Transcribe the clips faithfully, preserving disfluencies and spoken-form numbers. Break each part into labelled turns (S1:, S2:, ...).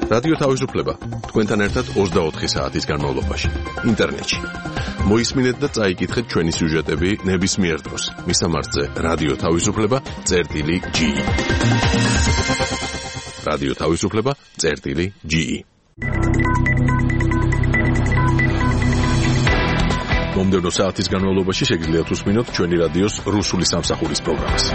S1: რადიო თავისუფლება თქვენთან ერთად ოცდაოთხი საათის განმავლობაში ინტერნეტში. მოისმინეთ და წაიკითხეთ ჩვენი სიუჟეტები ნებისმიერ დროს. მისამართზე რადიო თავისუფლება წერტილი ჯი ი. რადიო თავისუფლება წერტილი ჯი ი. მომდევნო საათის განმავლობაში შეგიძლიათ უსმინოთ ჩვენი რადიოს რუსული სამსახურის პროგრამას.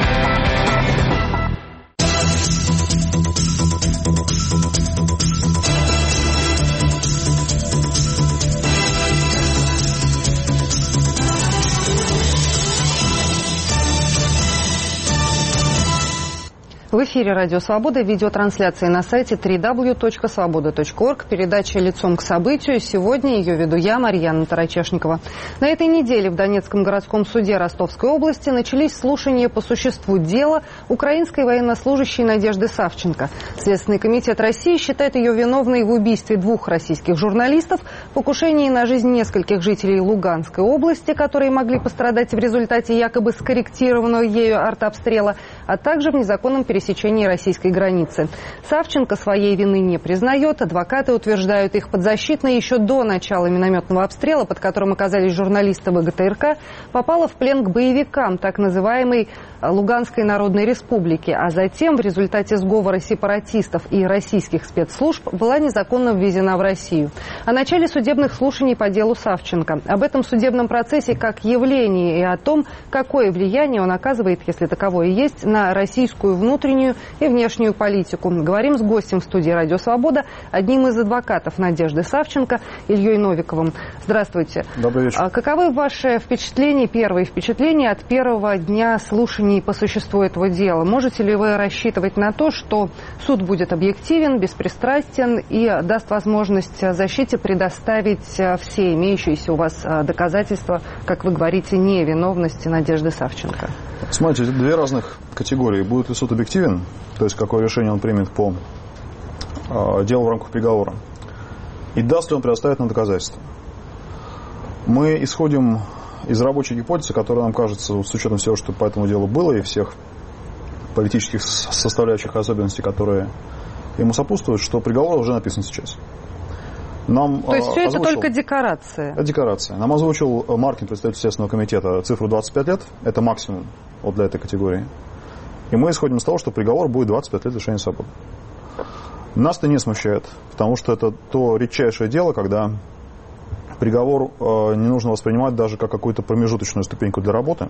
S2: В эфире «Радио Свобода», видеотрансляция на сайте дабл ю дабл ю дабл ю точка свобода точка орг, передача «Лицом к событию». Сегодня ее веду я, Марьяна Тарачешникова. На этой неделе в Донецком городском суде Ростовской области начались слушания по существу дела украинской военнослужащей Надежды Савченко. Следственный комитет России считает ее виновной в убийстве двух российских журналистов, покушении на жизнь нескольких жителей Луганской области, которые могли пострадать в результате якобы скорректированного ею артобстрела, а также в незаконном пересечении пересечении российской границы. Савченко своей вины не признает. Адвокаты утверждают, их подзащитная еще до начала минометного обстрела, под которым оказались журналисты вэ гэ тэ эр ка, попала в плен к боевикам так называемой Луганской Народной Республики, а затем в результате сговора сепаратистов и российских спецслужб была незаконно ввезена в Россию. О начале судебных слушаний по делу Савченко, об этом судебном процессе как явлении и о том, какое влияние он оказывает, если таковое есть, на российскую внутреннюю и внешнюю политику. Говорим с гостем в студии «Радио Свобода», одним из адвокатов Надежды Савченко, Ильей Новиковым. Здравствуйте.
S3: Добрый вечер.
S2: А каковы ваши впечатления, первые впечатления от первого дня слушаний по существу этого дела? Можете ли вы рассчитывать на то, что суд будет объективен, беспристрастен и даст возможность защите предоставить все имеющиеся у вас доказательства, как вы говорите, невиновности Надежды Савченко?
S3: Смотрите, две разных категории. Будет ли суд объективен, то есть какое решение он примет по э, делу в рамках приговора, и даст ли он предоставить нам доказательства. Мы исходим из рабочей гипотезы, которая нам кажется, с учетом всего, что по этому делу было, и всех политических составляющих особенностей, которые ему сопутствуют, что приговор уже написан сейчас. Нам,
S2: То есть все
S3: озвучил,
S2: это только декорация?
S3: Это декорация. Нам озвучил Маркин, представитель Следственного комитета, цифру двадцать пять лет. Это максимум вот для этой категории. И мы исходим из того, что приговор будет двадцать пять лет лишения свободы. Нас это не смущает, потому что это то редчайшее дело, когда приговор э, не нужно воспринимать даже как какую-то промежуточную ступеньку для работы.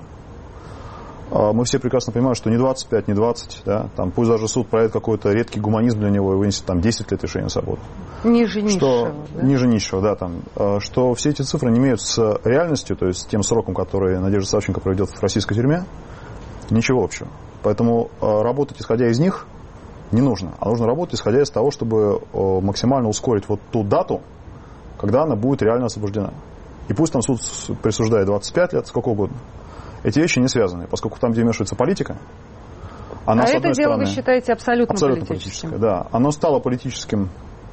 S3: Э, мы все прекрасно понимаем, что не двадцать пять, не двадцать, да, там, пусть даже суд проявит какой-то редкий гуманизм для него и вынесет там десять лет лишения свободы.
S2: Ниже низшего, да?
S3: Ниже низшего, да, там, э, что все эти цифры не имеют с реальностью, то есть с тем сроком, который Надежда Савченко проведет в российской тюрьме, ничего общего. Поэтому э, работать исходя из них не нужно, а нужно работать исходя из того, чтобы э, максимально ускорить вот ту дату, когда она будет реально освобождена. И пусть там суд присуждает двадцать пять лет, сколько угодно. Эти вещи не связаны, поскольку там, где вмешивается политика, она,
S2: а
S3: с
S2: это
S3: одной
S2: дело
S3: стороны,
S2: вы считаете абсолютно,
S3: абсолютно
S2: политическим?
S3: политическое, да. Оно стало политическим,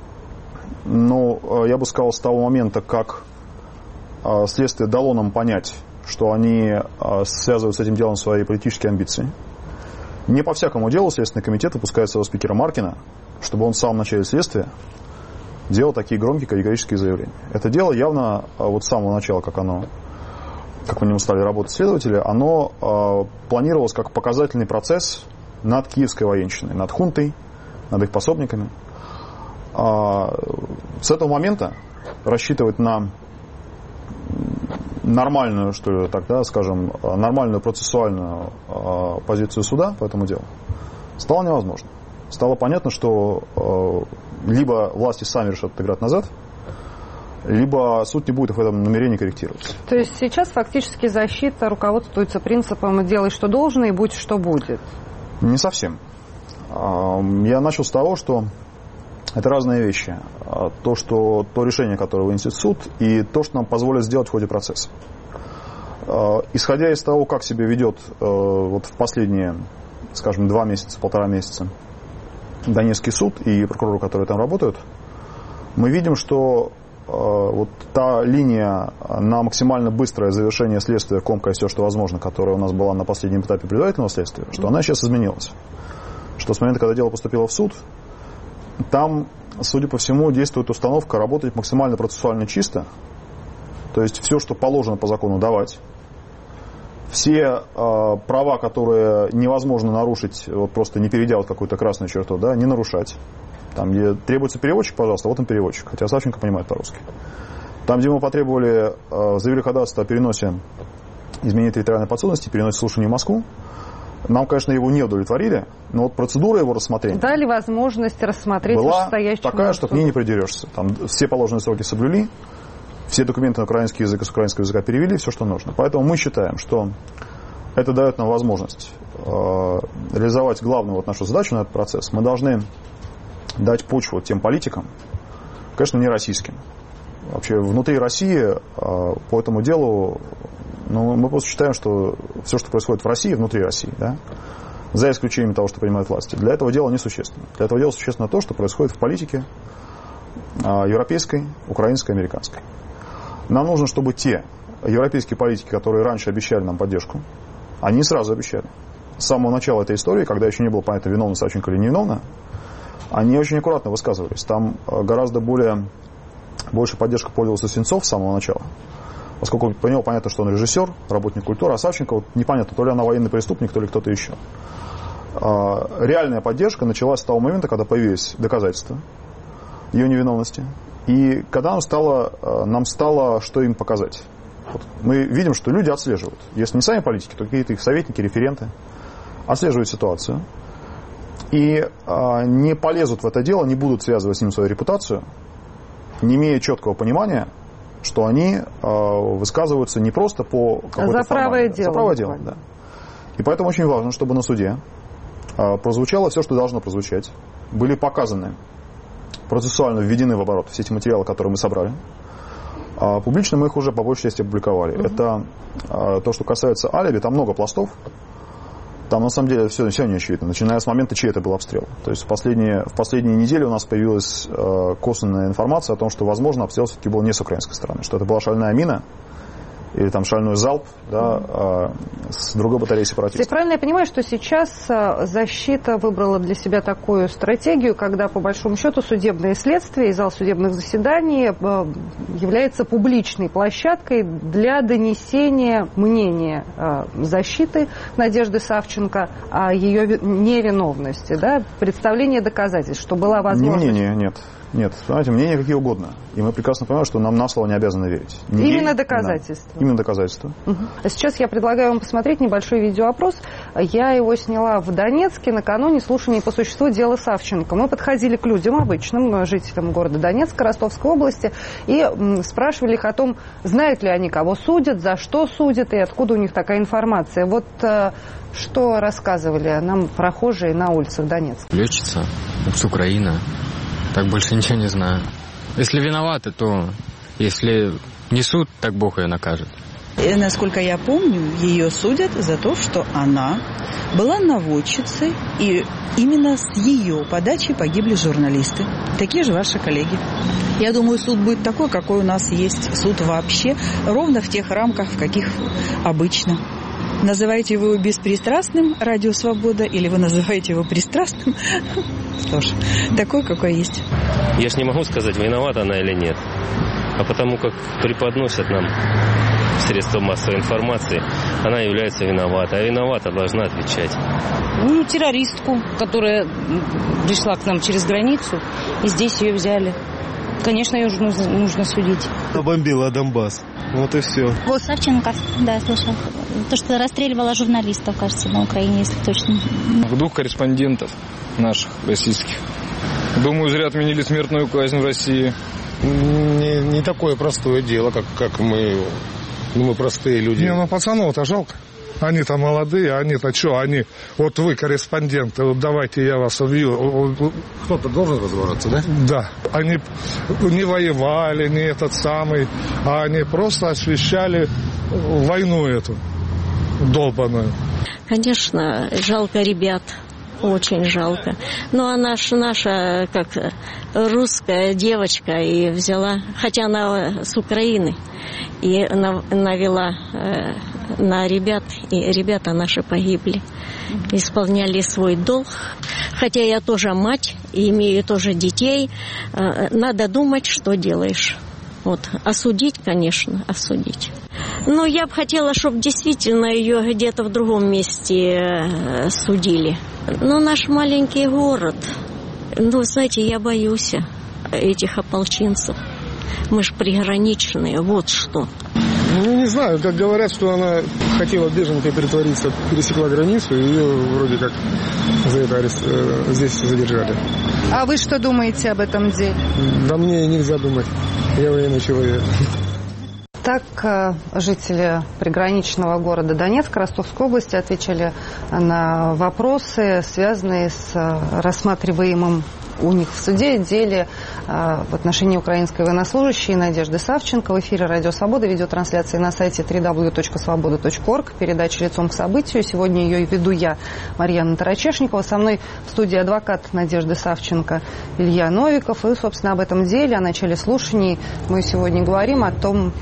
S3: но я бы сказал, с того момента, как э, следствие дало нам понять, что они э, связывают с этим делом свои политические амбиции. Не по всякому делу Следственный комитет выпускает своего спикера Маркина, чтобы он в самом начале следствия делал такие громкие категорические заявления. Это дело явно вот с самого начала, как оно, как по нему стали работать следователи, оно э, планировалось как показательный процесс над киевской военщиной, над хунтой, над их пособниками. А, с этого момента рассчитывать на нормальную, что ли, так, да, скажем, нормальную процессуальную э, позицию суда по этому делу стало невозможно. Стало понятно, что э, либо власти сами решат отыграть назад, либо суд не будет в этом намерении корректироваться.
S2: То есть сейчас фактически защита руководствуется принципом «делай, что должно, и будь, что будет».
S3: Не совсем. Я начал с того, что это разные вещи. То, что, то решение, которое вынесет суд, и то, что нам позволит сделать в ходе процесса. Исходя из того, как себя ведет вот в последние, скажем, два месяца, полтора месяца Донецкий суд и прокуроры, которые там работают, мы видим, что вот та линия на максимально быстрое завершение следствия, комкая все, что возможно, которая у нас была на последнем этапе предварительного следствия, что она сейчас изменилась. Что с момента, когда дело поступило в суд, там судя по всему, действует установка работать максимально процессуально чисто. То есть все, что положено по закону, давать. Все э, права, которые невозможно нарушить, вот просто не перейдя вот какую-то красную черту, да, не нарушать. Там, где требуется переводчик, пожалуйста, вот он переводчик. Хотя Савченко понимает по-русски. Там, где мы потребовали, э, заявили ходатайство о переносе изменения территориальной подсудности, переносе слушания в Москву, нам, конечно, его не удовлетворили, но вот процедура его рассмотрения
S2: дали возможность рассмотреть
S3: была
S2: вышестоящему
S3: такая, что
S2: суду.
S3: к ней не придерешься. Там все положенные сроки соблюли, все документы на украинский язык и с украинского языка перевели, все, что нужно. Поэтому мы считаем, что это дает нам возможность э, реализовать главную вот нашу задачу на этот процесс. Мы должны дать почву тем политикам, конечно, не российским. Вообще внутри России э, по этому делу, ну, мы просто считаем, что все, что происходит в России, внутри России, да, за исключением того, что принимают власти, для этого дела несущественно. Для этого дела существенно то, что происходит в политике э, европейской, украинской, американской. Нам нужно, чтобы те европейские политики, которые раньше обещали нам поддержку, они сразу обещали. С самого начала этой истории, когда еще не было понятно, виновна Савченко или невиновна, они очень аккуратно высказывались. Там гораздо более, больше поддержка пользовался Сенцов с самого начала. Поскольку по нему понятно, что он режиссер, работник культуры, а Савченко, вот непонятно, то ли она военный преступник, то ли кто-то еще. Реальная поддержка началась с того момента, когда появились доказательства ее невиновности. И когда нам стало, нам стало, что им показать. Вот мы видим, что люди отслеживают. Если не сами политики, то какие-то их советники, референты отслеживают ситуацию. И а, не полезут в это дело, не будут связывать с ним свою репутацию, не имея четкого понимания, что они а, высказываются не просто по какой-то
S2: за правое дело.
S3: За правое дело, да. И поэтому очень важно, чтобы на суде а, прозвучало все, что должно прозвучать. Были показаны, процессуально введены в оборот все эти материалы, которые мы собрали. А публично мы их уже по большей части опубликовали. Mm-hmm. Это а, то, что касается алиби, там много пластов. Там на самом деле все, все не очевидно, начиная с момента, чей это был обстрел. То есть в последние, в последние недели у нас появилась э, косвенная информация о том, что, возможно, обстрел все-таки был не с украинской стороны, что это была шальная мина или там шальной залп, да, э, с другой батареи сепаратистов.
S2: Правильно я понимаю, что сейчас защита выбрала для себя такую стратегию, когда, по большому счету, судебное следствие и зал судебных заседаний является публичной площадкой для донесения мнения защиты Надежды Савченко о ее невиновности, да, представление доказательств, что была возможность...
S3: Не мнение, нет. Нет, понимаете, мнения какие угодно. И мы прекрасно понимаем, что нам на слово не обязаны верить. Не
S2: Именно
S3: ей,
S2: доказательства.
S3: Да. Именно доказательства.
S2: Угу. А сейчас я предлагаю вам посмотреть небольшой видеоопрос. Я его сняла в Донецке накануне слушания по существу дела Савченко. Мы подходили к людям, обычным жителям города Донецка, Ростовской области, и спрашивали их о том, знают ли они, кого судят, за что судят и откуда у них такая информация. Вот что рассказывали нам прохожие на улицах Донецка.
S4: Летчица с Украины. Так больше ничего не знаю. Если виноваты, то если не суд, так Бог ее накажет.
S5: И, насколько я помню, ее судят за то, что она была наводчицей, и именно с ее подачи погибли журналисты. Такие же ваши коллеги. Я думаю, суд будет такой, какой у нас есть суд вообще, ровно в тех рамках, в каких обычно. Называете вы его беспристрастным, Радио Свобода, или вы называете его пристрастным? Что ж, такой, какой есть.
S6: Я ж не могу сказать, виновата она или нет. А потому как преподносят нам средства массовой информации, она является виноватой. А виновата должна отвечать.
S7: Ну, террористку, которая пришла к нам через границу, и здесь ее взяли. Конечно, ее нужно, нужно судить.
S8: Бомбила Донбасс. Вот и все.
S9: Вот Савченко, да, слышал. То, что расстреливала журналистов, кажется, на Украине, если точно.
S10: Двух корреспондентов наших, российских. Думаю, зря отменили смертную казнь в России.
S8: Не, не такое простое дело, как, как мы, ну, мы простые люди.
S11: Не, ну пацанов-то жалко. Они-то молодые, они-то что, они... Вот вы корреспонденты, вот давайте я вас убью.
S8: Кто-то должен разобраться, да?
S11: Да. Они не воевали, не этот самый, а они просто освещали войну эту долбаную.
S12: Конечно, жалко ребят. Очень жалко. Но она ж наша, как русская девочка, и взяла, хотя она с Украины, и навела на ребят, и ребята наши погибли. Исполняли свой долг. Хотя я тоже мать, и имею тоже детей. Надо думать, что делаешь. Вот. Осудить, конечно, осудить. Но я бы хотела, чтобы действительно ее где-то в другом месте судили. Но наш маленький город, ну, знаете, я боюсь этих ополченцев. Мы ж приграничные, вот что.
S8: Ну, не знаю, как говорят, что она хотела беженкой притвориться, пересекла границу, и ее вроде как за это арест, э, здесь задержали.
S2: А вы что думаете об этом деле?
S8: Да мне нельзя думать, я военный человек.
S2: Так жители приграничного города Донецка Ростовской области отвечали на вопросы, связанные с рассматриваемым у них в суде деле в отношении украинской военнослужащей Надежды Савченко. В эфире «Радио Свобода», видеотрансляции на сайте дабл ю дабл ю дабл ю точка свобода точка орг, передача «Лицом к событию». Сегодня ее веду я, Марьяна Тарачешникова. Со мной в студии адвокат Надежды Савченко Илья Новиков. И, собственно, об этом деле, о начале слушаний мы сегодня говорим, о том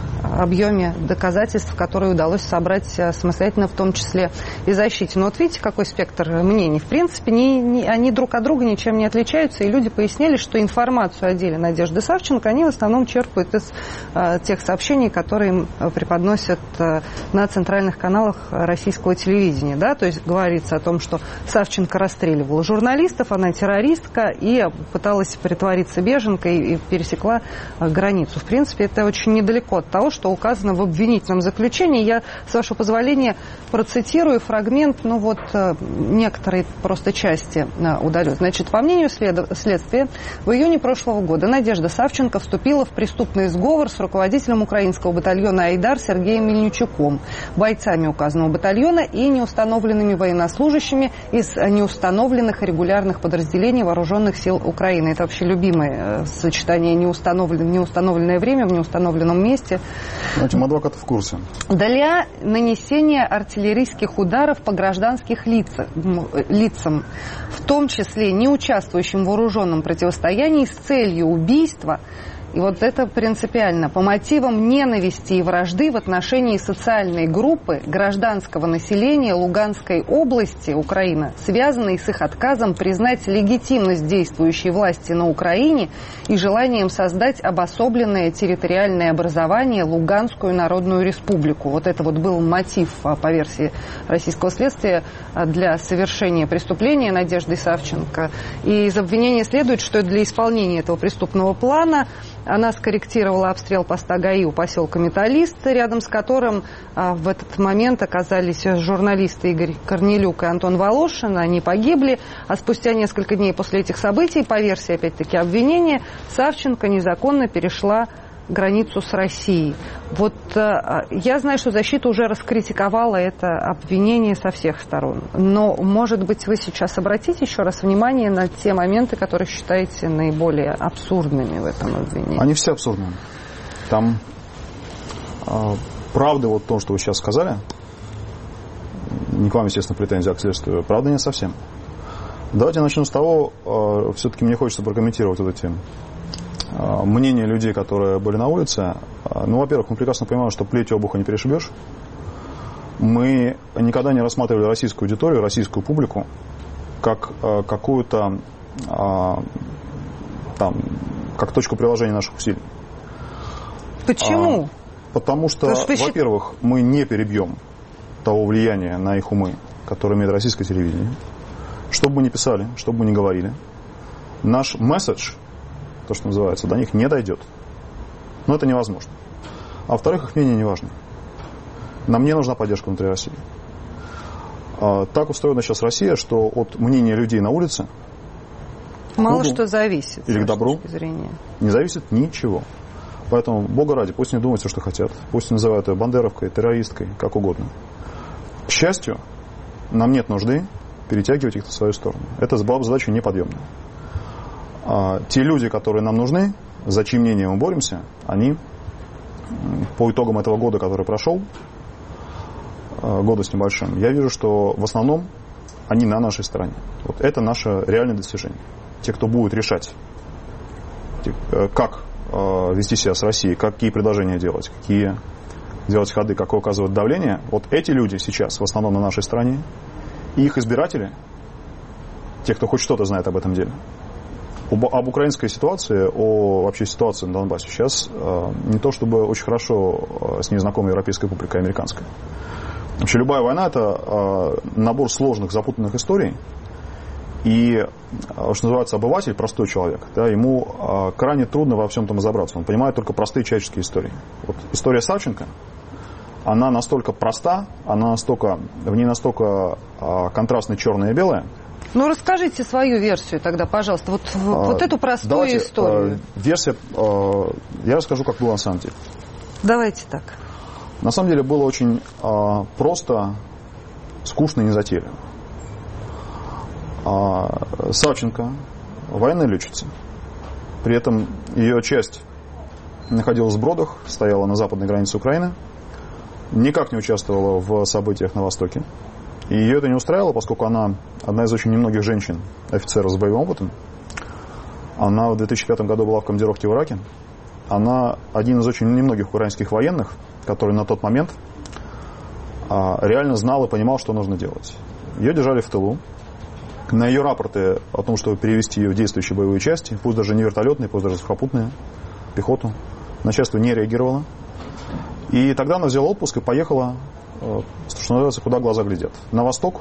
S2: объеме доказательств, которые удалось собрать самостоятельно, в том числе и защите. Но вот видите, какой спектр мнений. В принципе, не, не, они друг от друга ничем не отличаются. И люди пояснили, что информацию о деле Надежды Савченко они в основном черпают из э, тех сообщений, которые им преподносят э, на центральных каналах российского телевидения. Да? То есть говорится о том, что Савченко расстреливала журналистов, она террористка и пыталась притвориться беженкой и пересекла э, границу. В принципе, это очень недалеко от того, что указано в обвинительном заключении. Я, с вашего позволения, процитирую фрагмент, ну вот, э, некоторые просто части э, удалю. Значит, по мнению следствия, в июне прошлого года Надежда Савченко вступила в преступный сговор с руководителем украинского батальона «Айдар» Сергеем Мельничуком, бойцами указанного батальона и неустановленными военнослужащими из неустановленных регулярных подразделений вооруженных сил Украины. Это вообще любимое сочетание неустановленное, неустановленное время в неустановленном месте.
S3: Этим адвокат в курсе.
S2: Для нанесения артиллерийских ударов по гражданских лицах, лицам, в том числе не участвующим в вооруженном противостоянии, с целью убийства. И вот это принципиально. По мотивам ненависти и вражды в отношении социальной группы гражданского населения Луганской области, Украина, связанной с их отказом признать легитимность действующей власти на Украине и желанием создать обособленное территориальное образование Луганскую Народную Республику. Вот это вот был мотив, по версии российского следствия, для совершения преступления Надежды Савченко. И из обвинения следует, что для исполнения этого преступного плана она скорректировала обстрел поста ГАИ у поселка Металлист, рядом с которым а, в этот момент оказались журналисты Игорь Корнелюк и Антон Волошин. Они погибли, а спустя несколько дней после этих событий, по версии, опять-таки, обвинения, Савченко незаконно перешла границу с Россией. Вот э, я знаю, что защита уже раскритиковала это обвинение со всех сторон. Но, может быть, вы сейчас обратите еще раз внимание на те моменты, которые считаете наиболее абсурдными в этом обвинении?
S3: Они все абсурдные. Там э, правды, вот то, что вы сейчас сказали, не к вам, естественно, претензия, а к следствию, правды нет совсем. Давайте начну с того, э, все-таки мне хочется прокомментировать эту тему. Мнение людей, которые были на улице, ну, во-первых, мы прекрасно понимаем, что плетью обуха не перешибешь. Мы никогда не рассматривали российскую аудиторию, российскую публику как э, какую-то э, там, как точку приложения наших усилий.
S2: Почему?
S3: А, потому что, во-первых, мы не перебьем того влияния на их умы, которое имеет российское телевидение. Что бы мы ни писали, что бы мы ни говорили, наш месседж, то, что называется, до них не дойдет. Но это невозможно. А во-вторых, их мнение не важно. Нам не нужна поддержка внутри России. А, так устроена сейчас Россия, что от мнения людей на улице
S2: мало
S3: худу,
S2: что зависит.
S3: Или к добру не зависит ничего. Поэтому, Бога ради, пусть не думают все, что хотят. Пусть называют ее бандеровкой, террористкой, как угодно. К счастью, нам нет нужды перетягивать их на свою сторону. Это была бы задача неподъемная. А те люди, которые нам нужны, за чьим мнением мы боремся, они по итогам этого года, который прошел, года с небольшим, я вижу, что в основном они на нашей стороне. Вот это наше реальное достижение. Те, кто будет решать, как вести себя с Россией, какие предложения делать, какие делать ходы, как оказывать давление, вот эти люди сейчас в основном на нашей стороне, и их избиратели, те, кто хоть что-то знает об этом деле, об, об украинской ситуации, о вообще ситуации на Донбассе сейчас э, не то чтобы очень хорошо э, с ней знакома европейская публика, американская. Вообще любая война — это э, набор сложных, запутанных историй, и, что называется, обыватель, простой человек, да, ему э, крайне трудно во всем этом разобраться. Он понимает только простые человеческие истории. Вот история Савченко, она настолько проста, она настолько, в ней настолько э, контрастно черное и белое.
S2: Ну, расскажите свою версию тогда, пожалуйста, вот, а, вот эту простую
S3: давайте,
S2: историю.
S3: Э, версия, э, я расскажу, как было на самом деле.
S2: Давайте так.
S3: На самом деле было очень э, просто, скучно и незатейливо. Э, Савченко военная летчица. При этом ее часть находилась в Бродах, стояла на западной границе Украины, никак не участвовала в событиях на Востоке. И ее это не устраивало, поскольку она одна из очень немногих женщин, офицеров с боевым опытом. Она в две тысячи пятом году была в командировке в Ираке. Она один из очень немногих украинских военных, который на тот момент а, реально знал и понимал, что нужно делать. Ее держали в тылу. На ее рапорты о том, чтобы перевести ее в действующие боевые части, пусть даже не вертолетные, пусть даже сухопутные, пехоту, начальство не реагировало. И тогда она взяла отпуск и поехала, что называется, куда глаза глядят. На восток.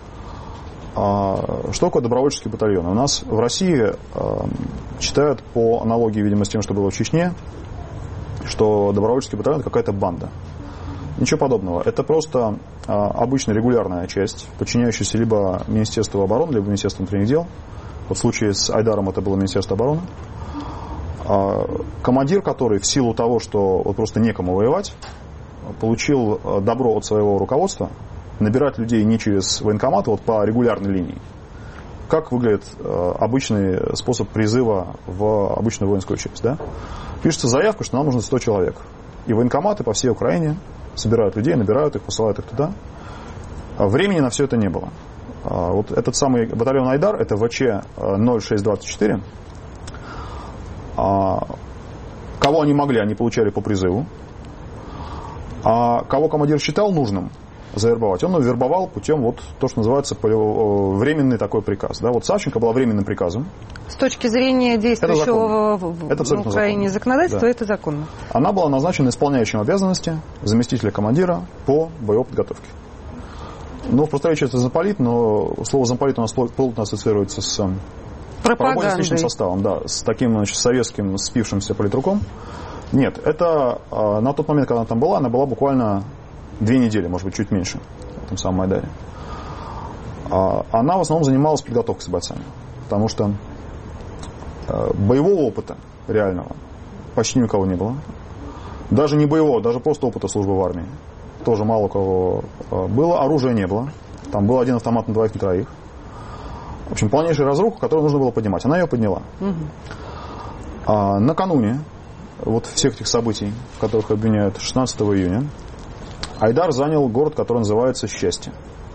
S3: Что такое добровольческий батальон? У нас в России считают, по аналогии, видимо, с тем, что было в Чечне, что добровольческий батальон — это какая-то банда. Ничего подобного. Это просто обычная регулярная часть, подчиняющаяся либо Министерству обороны, либо Министерству внутренних дел. Вот в случае с Айдаром это было Министерство обороны. Командир, который в силу того, что вот просто некому воевать, получил добро от своего руководства набирать людей не через военкомат, вот по регулярной линии. Как выглядит обычный способ призыва в обычную воинскую часть, да? Пишется заявка, что нам нужно сто человек. И военкоматы по всей Украине собирают людей, набирают их, посылают их туда. Времени на все это не было. Вот этот самый батальон Айдар, это ВЧ ноль шесть двадцать четыре. Кого они могли, они получали по призыву. А кого командир считал нужным завербовать, он вербовал путем вот то, что называется временный такой приказ. Да? Вот Савченко была временным приказом.
S2: С точки зрения действующего в,
S3: это
S2: в Украине законодательства, да, это законно.
S3: Она была назначена исполняющим обязанности заместителя командира по боевой подготовке. Ну, в просторечии это замполит, но слово замполит у нас плотно ассоциируется с пропагандой, с личным составом, да, с таким, значит, советским спившимся политруком. Нет, это э, на тот момент, когда она там была, она была буквально две недели, может быть, чуть меньше, в этом самом Айдаре. А, она в основном занималась подготовкой с бойцами, потому что э, боевого опыта реального почти ни у кого не было. Даже не боевого, даже просто опыта службы в армии. Тоже мало у кого э, было. Оружия не было. Там был один автомат на двоих, на троих. В общем, полнейшая разруха, которую нужно было поднимать. Она ее подняла. Угу. А, накануне вот всех этих событий, в которых обвиняют, шестнадцатого июня, Айдар занял город, который называется Счастье.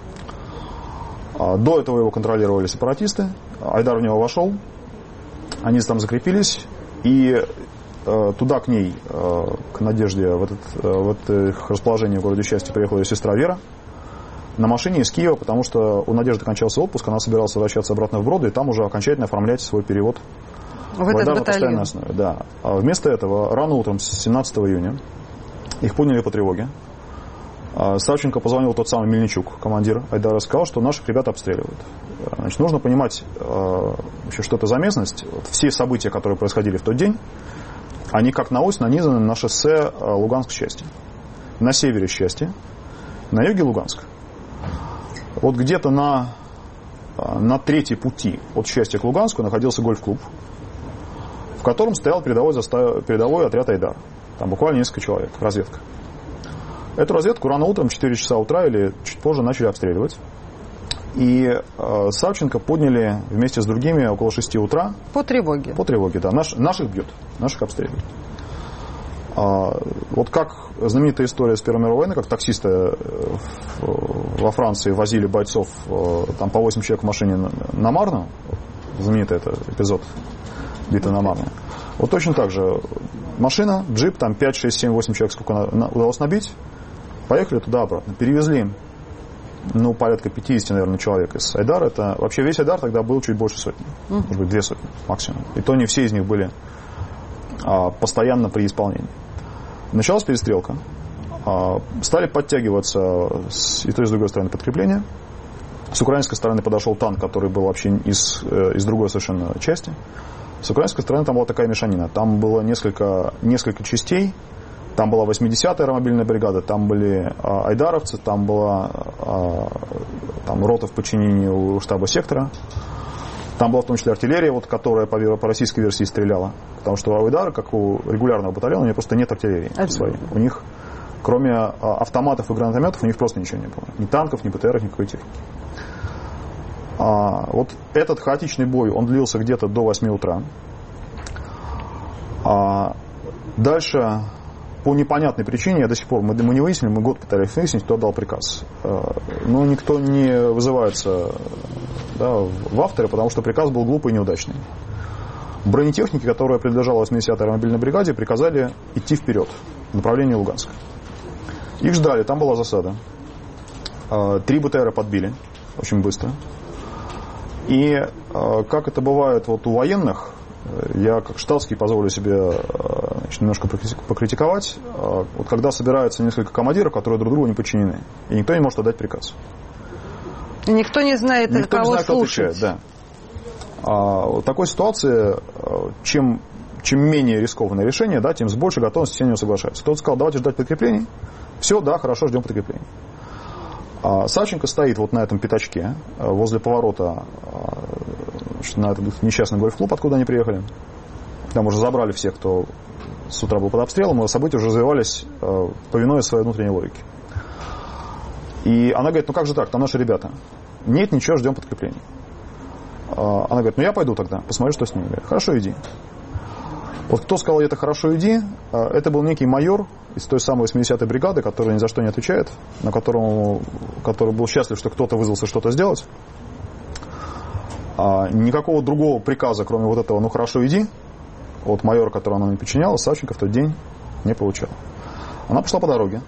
S3: До этого его контролировали сепаратисты. Айдар в него вошел. Они там закрепились. И э, туда к ней, э, к Надежде, в, этот, э, в это их расположение в городе Счастье приехала ее сестра Вера на машине из Киева, потому что у Надежды кончался отпуск, она собиралась возвращаться обратно в Броды и там уже окончательно оформлять свой перевод в, в Айдар на постоянной основе. Да. А вместо этого рано утром семнадцатого июня их подняли по тревоге. Савченко позвонил тот самый Мельничук, командир Айдара, сказал, что наших ребят обстреливают. Значит, нужно понимать, вообще, что это за местность. Все события, которые происходили в тот день, они как на ось нанизаны на шоссе Луганск-Счастье. На севере Счастье, на юге Луганск. Вот где-то на, на третьей пути от Счастья к Луганску находился гольф-клуб, в котором стоял передовой, застав... передовой отряд Айдар. Там буквально несколько человек, разведка. Эту разведку рано утром, в четыре часа утра или чуть позже, начали обстреливать. И э, Савченко подняли вместе с другими около шести утра.
S2: По тревоге.
S3: По тревоге, да. Наш, наших бьют, наших обстреливают. А, вот как знаменитая история с Первой мировой войны, как таксисты во Франции возили бойцов там, по восемь человек в машине на, на Марну. Знаменитый это эпизод битвы на Марне. Вот точно так же машина, джип, там пять, шесть, семь, восемь человек, сколько на, на, удалось набить. Поехали туда-обратно. Перевезли, ну, порядка пятьдесят, наверное, человек из Айдара. Это вообще весь Айдар тогда был чуть больше сотни. Mm-hmm. Может быть, две сотни максимум. И то не все из них были а, постоянно при исполнении. Началась перестрелка. А, стали подтягиваться с и той, и с другой стороны подкрепления. С украинской стороны подошел танк, который был вообще из, из другой совершенно части. С украинской стороны там была такая мешанина. Там было несколько, несколько частей. Там была восьмидесятая аэромобильная бригада, там были а, айдаровцы, там была а, там, рота в подчинении у штаба сектора. Там была в том числе артиллерия, вот, которая по, по российской версии стреляла. Потому что у Айдара, как у регулярного батальона, у них просто нет артиллерии своей. У них, кроме а, автоматов и гранатометов, у них просто ничего не было. Ни танков, ни БТРов, никакой техники. А, вот этот хаотичный бой, он длился где-то до восьми утра. А, дальше... По непонятной причине, я до сих пор, мы, мы не выяснили, мы год пытались выяснить, кто дал приказ. Но никто не вызывается, да, в авторе, потому что приказ был глупый и неудачный. Бронетехники, которая принадлежала восьмидесятой аэромобильной бригаде, приказали идти вперед в направлении Луганска. Их ждали, там была засада. Три БТРа подбили очень быстро. И как это бывает вот у военных, я как штатский позволю себе значит, немножко покритиковать. Вот когда собираются несколько командиров, которые друг другу не подчинены, и никто не может отдать приказ.
S2: И никто не знает, никто кого не знает, слушать.
S3: Кто отвечает, да. А, в такой ситуации, чем, чем менее рискованное решение, да, тем с большей готовностью все на него соглашаются. Кто-то сказал, давайте ждать подкреплений. Все, да, хорошо, ждем подкреплений. А Савченко стоит вот на этом пятачке, возле поворота на этот несчастный гольф-клуб, откуда они приехали. Там уже забрали всех, кто с утра был под обстрелом, и события уже развивались, повинуясь своей внутренней логике. И она говорит, ну как же так, там наши ребята. Нет, ничего, ждем подкреплений. Она говорит, ну я пойду тогда, посмотрю, что с ними. Говорит, хорошо, иди. Вот кто сказал, это хорошо, иди, это был некий майор из той самой восьмидесятой бригады, который ни за что не отвечает, на которому, который был счастлив, что кто-то вызвался что-то сделать. А никакого другого приказа, кроме вот этого, ну хорошо, иди, от майора, которому она не подчинялась, Савченко в тот день не получал. Она пошла по дороге.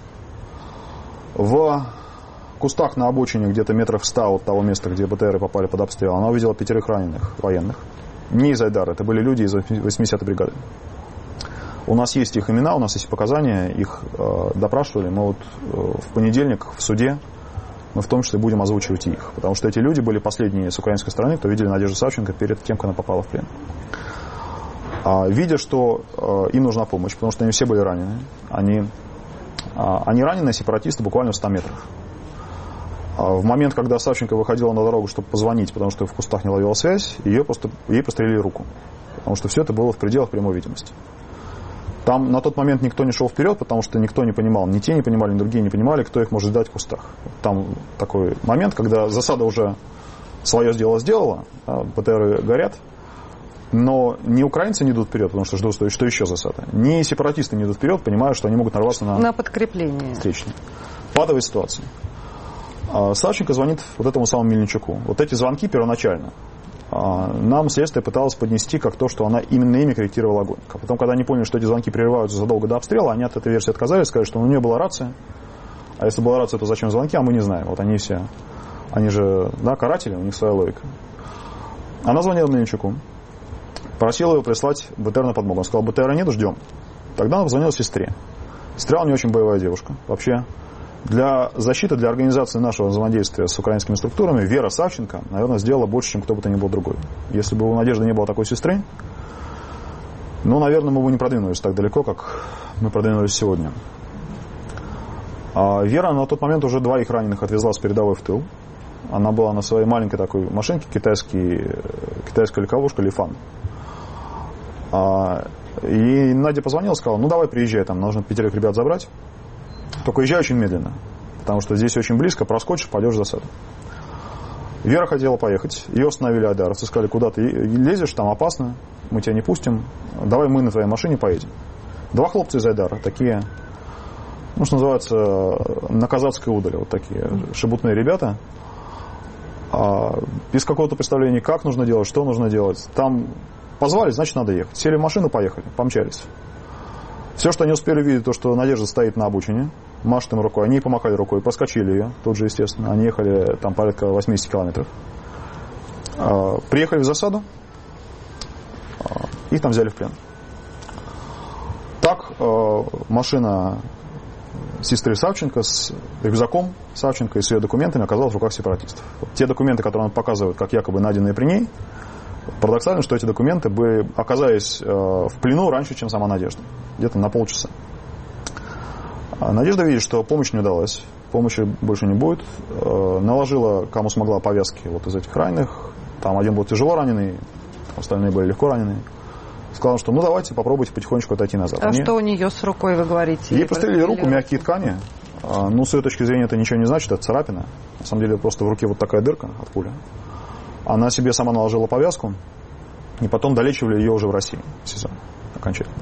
S3: В кустах на обочине, где-то метров ста от того места, где БТРы попали под обстрел, она увидела пятерых раненых военных. Не из Айдара, это были люди из восьмидесятой бригады. У нас есть их имена, у нас есть показания, их э, допрашивали. Мы вот э, в понедельник в суде мы в том числе будем озвучивать их. Потому что эти люди были последние с украинской стороны, кто видели Надежду Савченко перед тем, как она попала в плен. А, видя, что э, им нужна помощь, потому что они все были ранены. Они, а, они раненые сепаратисты буквально в ста метрах. А, в момент, когда Савченко выходила на дорогу, чтобы позвонить, потому что в кустах не ловила связь, ее просто, ей прострелили руку. Потому что все это было в пределах прямой видимости. Там на тот момент никто не шел вперед, потому что никто не понимал, ни те не понимали, ни другие не понимали, кто их может ждать в кустах. Там такой момент, когда засада уже свое дело сделала, БТРы горят, но ни украинцы не идут вперед, потому что ждут, что еще засада, ни сепаратисты не идут вперед, понимая, что они могут нарваться на,
S2: на подкрепление.
S3: Встречные. Патовая ситуация. Савченко звонит вот этому самому Мельничуку. Вот эти звонки первоначально нам следствие пыталось поднести как то, что она именно ими корректировала огонь. А потом, когда они поняли, что эти звонки прерываются задолго до обстрела, они от этой версии отказались, сказали, что у нее была рация. А если была рация, то зачем звонки, а мы не знаем. Вот они все, они же, да, каратели, у них своя логика. Она звонила Мельничуку, просила его прислать БТР на подмогу. Он сказал, БТРа нет, ждем. Тогда она позвонила сестре. Сестра у нее очень боевая девушка. Вообще, для защиты, для организации нашего взаимодействия с украинскими структурами Вера Савченко, наверное, сделала больше, чем кто бы то ни был другой. Если бы у Надежды не было такой сестры, ну, наверное, мы бы не продвинулись так далеко, как мы продвинулись сегодня. А Вера на тот момент уже двоих раненых отвезла с передовой в тыл. Она была на своей маленькой такой машинке, китайский, китайская легковушка Лифан. А, и Надя позвонила, сказала, ну, давай приезжай, там нужно пятерых ребят забрать. Только езжай очень медленно, потому что здесь очень близко, проскочишь, пойдешь в засаду. Вера хотела поехать, ее остановили айдаровцы, сказали, куда ты лезешь, там опасно, мы тебя не пустим, давай мы на твоей машине поедем. Два хлопца из Айдара, такие, ну, что называется, на казацкой удали, вот такие шебутные ребята, без какого-то представления, как нужно делать, что нужно делать. Там позвали, значит, надо ехать. Сели в машину, поехали, помчались. Все, что они успели видеть, то, что Надежда стоит на обочине, машет им рукой. Они ей помахали рукой, проскочили ее, тут же, естественно. Они ехали там порядка восемьдесят километров. Приехали в засаду, их там взяли в плен. Так машина сестры Савченко с рюкзаком Савченко и с ее документами оказалась в руках сепаратистов. Те документы, которые он показывает, как якобы найденные при ней, парадоксально, что эти документы бы оказались в плену раньше, чем сама Надежда. Где-то на полчаса. Надежда видит, что помощь не удалась, помощи больше не будет. Наложила, кому смогла, повязки вот из этих раненых. Там один был тяжело раненый, остальные были легко раненые. Сказала, что ну давайте попробуйте потихонечку отойти назад.
S2: А
S3: Они...
S2: что у нее с рукой, вы говорите?
S3: Ей прострелили руку, мягкие ткани. Ну, с ее точки зрения это ничего не значит, это царапина. На самом деле просто в руке вот такая дырка от пули. Она себе сама наложила повязку, и потом долечивали ее уже в России, в СИЗО, окончательно.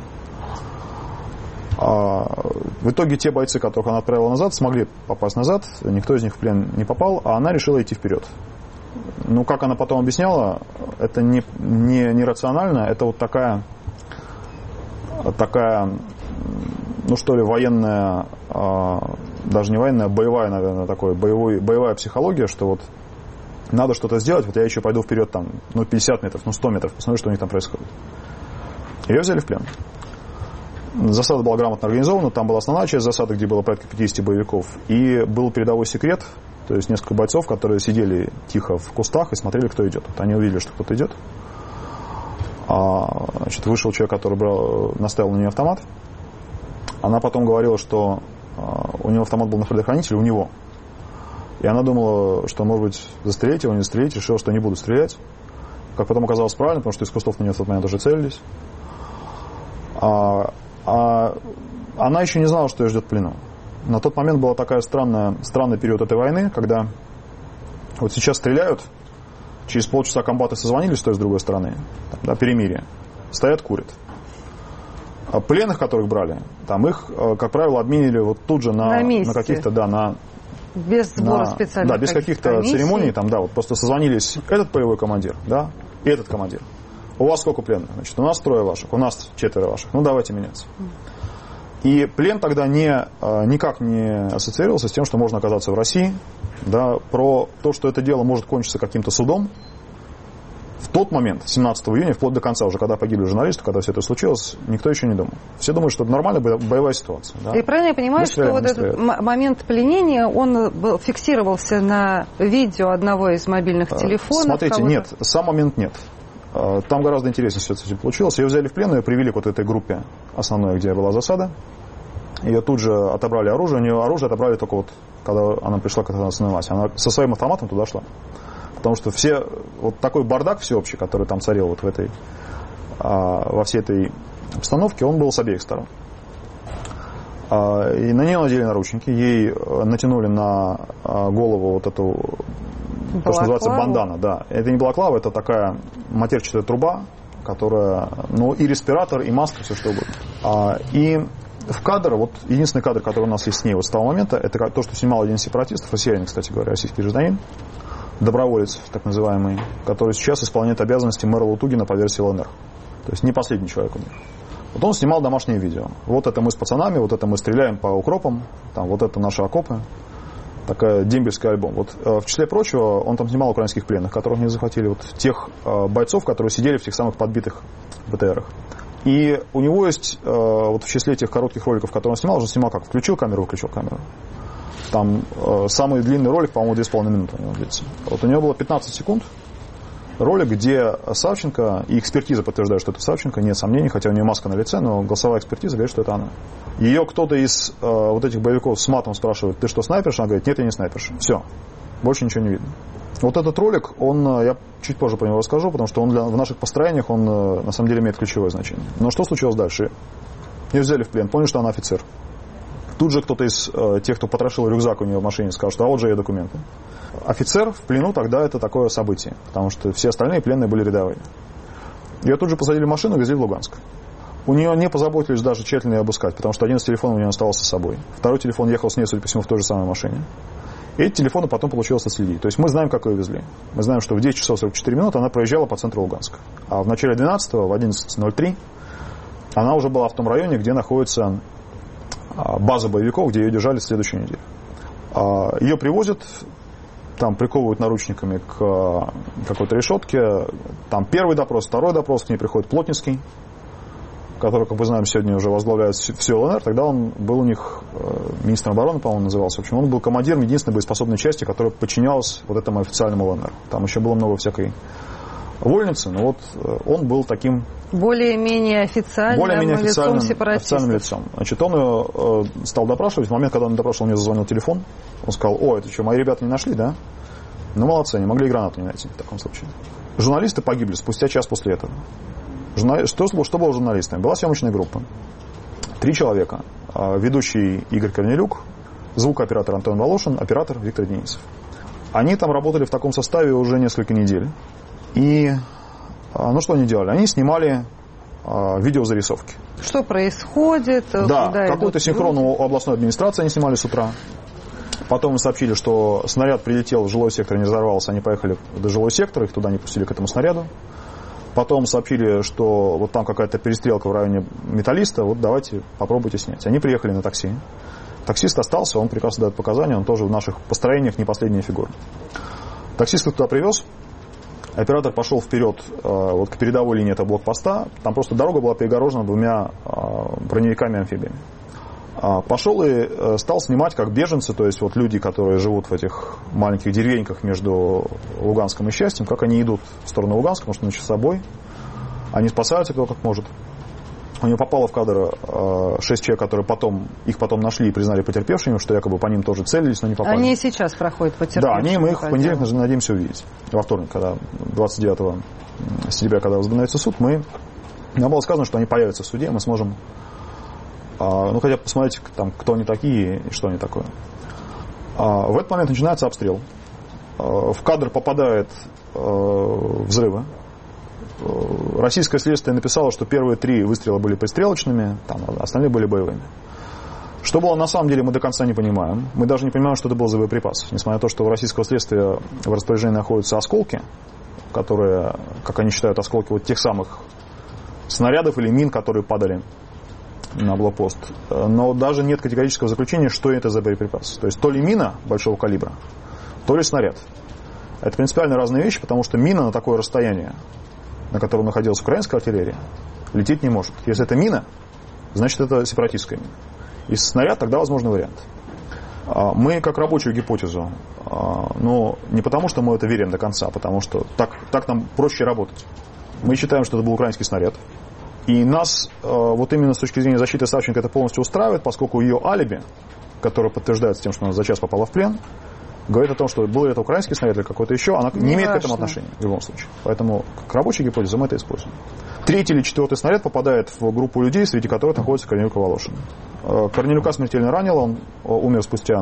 S3: А в итоге те бойцы, которых она отправила назад, смогли попасть назад, никто из них в плен не попал, а она решила идти вперед. Ну, как она потом объясняла, это не, не, не рационально, это вот такая, такая, ну что ли, военная, даже не военная, а боевая, наверное, такой, боевой, боевая психология, что вот надо что-то сделать, вот я еще пойду вперед там, ну, пятьдесят метров, ну, сто метров, посмотрю, что у них там происходит. Ее взяли в плен. Засада была грамотно организована, там была основная часть засады, где было порядка пятьдесят боевиков, и был передовой секрет, то есть несколько бойцов, которые сидели тихо в кустах и смотрели, кто идет. Вот они увидели, что кто-то идет. А, значит, вышел человек, который брал, наставил на нее автомат. Она потом говорила, что а, у него автомат был на предохранителе, у него. И она думала, что, может быть, застрелить его, не застрелить, решила, что не буду стрелять. Как потом оказалось правильно, потому что из кустов на нее в тот момент уже целились. А, а она еще не знала, что ее ждет в плену. На тот момент была такая странная, странный период этой войны, когда вот сейчас стреляют, через полчаса комбаты созвонились с той и с другой стороны, там, да, перемирие, стоят, курят. А пленных, которых брали, там их, как правило, обменили вот тут же на, на, на каких-то, да, на...
S2: Без сбора
S3: на,
S2: специальных
S3: да, без каких-то комиссий. Церемоний, там, да, вот просто созвонились этот полевой командир, да, и этот командир. У вас сколько пленных? Значит, у нас трое ваших, у нас четверо ваших. Ну, давайте меняться. И плен тогда не, никак не ассоциировался с тем, что можно оказаться в России. Да, про то, что это дело может кончиться каким-то судом. В тот момент, семнадцатого июня, вплоть до конца, уже когда погибли журналисты, когда все это случилось, никто еще не думал. Все думают, что это нормальная боевая ситуация. Да?
S2: И правильно я понимаю,
S3: мы
S2: что вот этот м- момент пленения, он был, фиксировался на видео одного из мобильных телефонов?
S3: Смотрите,
S2: кого-то?
S3: Нет, сам момент нет. Там гораздо интереснее все это получилось. Ее взяли в плен, ее привели к вот этой группе основной, где была засада. Ее тут же отобрали оружие. У нее оружие отобрали только вот, когда она пришла к этой основной массе. Она со своим автоматом туда шла. Потому что все, вот такой бардак всеобщий, который там царил вот в этой, во всей этой обстановке, он был с обеих сторон. И на нее надели наручники, ей натянули на голову вот эту... Балаклава? То, что называется бандана, да. Это не балаклава, это такая матерчатая труба, которая, ну, и респиратор, и маска, все что угодно. А, и в кадр, вот единственный кадр, который у нас есть с ней вот с того момента, это то, что снимал один из сепаратистов, россиянин, кстати говоря, российский гражданин, доброволец, так называемый, который сейчас исполняет обязанности мэра Лутугина по версии ЛНР. То есть не последний человек у них. Вот он снимал домашнее видео. Вот это мы с пацанами, вот это мы стреляем по укропам, там, вот это наши окопы. Такая дембельский альбом. Вот, э, в числе прочего, он там снимал украинских пленных, которых не захватили, вот тех э, бойцов, которые сидели в тех самых подбитых БТРах. И у него есть, э, вот в числе тех коротких роликов, которые он снимал, он снимал как? Включил камеру, выключил камеру. Там э, самый длинный ролик, по-моему, две с половиной минуты у него длится. Вот у него было пятнадцать секунд. Ролик, где Савченко, и экспертиза подтверждает, что это Савченко, нет сомнений, хотя у нее маска на лице, но голосовая экспертиза говорит, что это она. Ее кто-то из э, вот этих боевиков с матом спрашивает, ты что, снайперша? Она говорит, нет, я не снайперша. Все, больше ничего не видно. Вот этот ролик, он, я чуть позже про него расскажу, потому что он для, в наших построениях, он на самом деле имеет ключевое значение. Но что случилось дальше? Ее взяли в плен, поняли, что она офицер. Тут же кто-то из э, тех, кто потрошил рюкзак у нее в машине, сказал, что а вот же ее документы. Офицер в плену тогда это такое событие, потому что все остальные пленные были рядовые. Ее тут же посадили в машину и везли в Луганск. У нее не позаботились даже тщательно ее обыскать, потому что один из телефонов у нее оставался с собой. Второй телефон ехал с ней, судя по всему, в той же самой машине. И эти телефоны потом получилось отследить. То есть мы знаем, как ее везли. Мы знаем, что в десять часов сорок четыре минуты она проезжала по центру Луганска. А в начале двенадцатого, в одиннадцать ноль три, она уже была в том районе, где находится база боевиков, где ее держали следующую неделю. Ее привозят, там приковывают наручниками к какой-то решетке. Там первый допрос, второй допрос, к ней приходит Плотницкий, который, как мы знаем, сегодня уже возглавляет всю ЛНР. Тогда он был у них министром обороны, по-моему, назывался. В общем, он был командиром единственной боеспособной части, которая подчинялась вот этому официальному ЛНР. Там еще было много всякой вольницы, но вот он был таким
S2: более-менее официальным,
S3: более-менее официальным
S2: лицом сепаратистов.
S3: Официальным лицом. Значит, он ее э, стал допрашивать. В момент, когда он допрашивал, мне зазвонил телефон. Он сказал: о, это что, мои ребята не нашли, да? Ну, молодцы, они могли и гранату не найти в таком случае. Журналисты погибли спустя час после этого. Журнали... Что, что было с журналистами? Была съемочная группа. Три человека. Ведущий Игорь Корнелюк, звукооператор Антон Волошин, оператор Виктор Денисов. Они там работали в таком составе уже несколько недель. И, ну, что они делали? Они снимали а, видеозарисовки.
S2: Что происходит?
S3: Да, какой-то синхрон у областной администрации они снимали с утра. Потом им сообщили, что снаряд прилетел в жилой сектор, не взорвался. Они поехали до жилой сектора, их туда не пустили к этому снаряду. Потом сообщили, что вот там какая-то перестрелка в районе Металлиста, вот давайте попробуйте снять. Они приехали на такси. Таксист остался, он прекрасно дает показания, он тоже в наших построениях не последняя фигура. Таксист туда привез. Оператор пошел вперед вот, к передовой линии этого блокпоста. Там просто дорога была перегорожена двумя броневиками-амфибиями. Пошел и стал снимать как беженцы, то есть вот люди, которые живут в этих маленьких деревеньках между Луганском и Счастьем, как они идут в сторону Луганска, потому что они с собой. Они спасаются кто как может. У него попало в кадр шесть человек, которые потом, их потом нашли и признали потерпевшими, что якобы по ним тоже целились, но не попали.
S2: Они и сейчас проходят потерпевшие.
S3: Да, они, мы их в понедельник надеемся увидеть. Во вторник, когда двадцать девятого сентября, когда возобновится суд, мы, нам было сказано, что они появятся в суде, мы сможем, ну, хотя бы посмотреть, там, кто они такие и что они такое. В этот момент начинается обстрел. В кадр попадают взрывы. Российское следствие написало, что первые три выстрела были пристрелочными, там, остальные были боевыми. Что было на самом деле, мы до конца не понимаем. Мы даже не понимаем, что это был за боеприпас. Несмотря на то, что у российского следствия в распоряжении находятся осколки, которые, как они считают, осколки вот тех самых снарядов или мин, которые падали на блокпост. Но даже нет категорического заключения, что это за боеприпас. То есть то ли мина большого калибра, то ли снаряд. Это принципиально разные вещи, потому что мина на такое расстояние, на котором находилась украинская артиллерия, лететь не может. Если это мина, значит это сепаратистская мина. Если снаряд, тогда возможный вариант. Мы как рабочую гипотезу, но не потому, что мы это верим до конца, а потому что так, так нам проще работать. Мы считаем, что это был украинский снаряд. И нас вот именно с точки зрения защиты Савченко это полностью устраивает, поскольку ее алиби, которое подтверждается тем, что она за час попала в плен, говорит о том, что был это украинский снаряд или какой-то еще, она не, не имеет важно. К этому отношения в любом случае. Поэтому к рабочей гипотезе мы это используем. Третий или четвертый снаряд попадает в группу людей, среди которых находится Корнелюк и Волошин. Корнелюка смертельно ранило, он умер спустя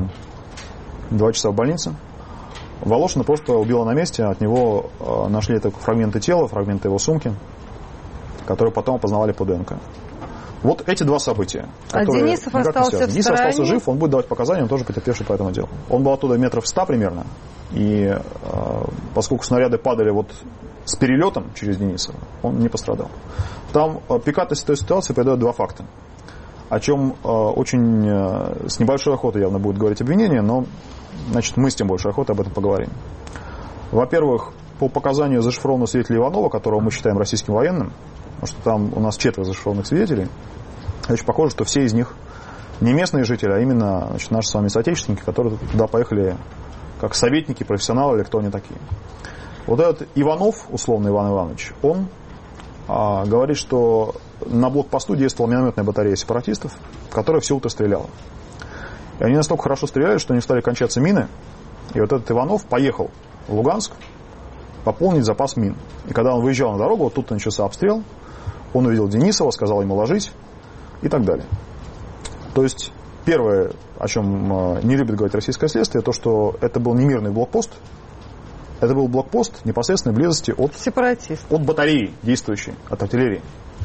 S3: два часа в больнице. Волошина просто убила на месте, от него нашли это фрагменты тела, фрагменты его сумки, которые потом опознавали по ДНК. Вот эти два события.
S2: А Денисов остался в
S3: Денис остался жив, он будет давать показания, он тоже потерпевший по этому делу. Он был оттуда метров ста примерно, и э, поскольку снаряды падали вот с перелетом через Денисова, он не пострадал. Там э, пикантность этой ситуации придает два факта, о чем э, очень э, с небольшой охотой явно будет говорить обвинение, но значит, мы с тем большей охотой об этом поговорим. Во-первых, по показанию зашифрованного свидетеля Иванова, которого мы считаем российским военным, потому что там у нас четверо зашифрованных свидетелей, очень похоже, что все из них не местные жители, а именно значит, наши с вами соотечественники, которые туда поехали как советники, профессионалы или кто они такие. Вот этот Иванов, условно Иван Иванович, он а, говорит, что на блокпосту действовала минометная батарея сепаратистов, которая все утро стреляла. И они настолько хорошо стреляли, что они стали кончаться мины, и вот этот Иванов поехал в Луганск пополнить запас мин. И когда он выезжал на дорогу, вот тут начался обстрел, он увидел Денисова, сказал ему ложить и так далее. То есть первое, о чем не любит говорить российское следствие, то, что это был не мирный блокпост, это был блокпост в непосредственной близости от, от батареи действующей, от артиллерии.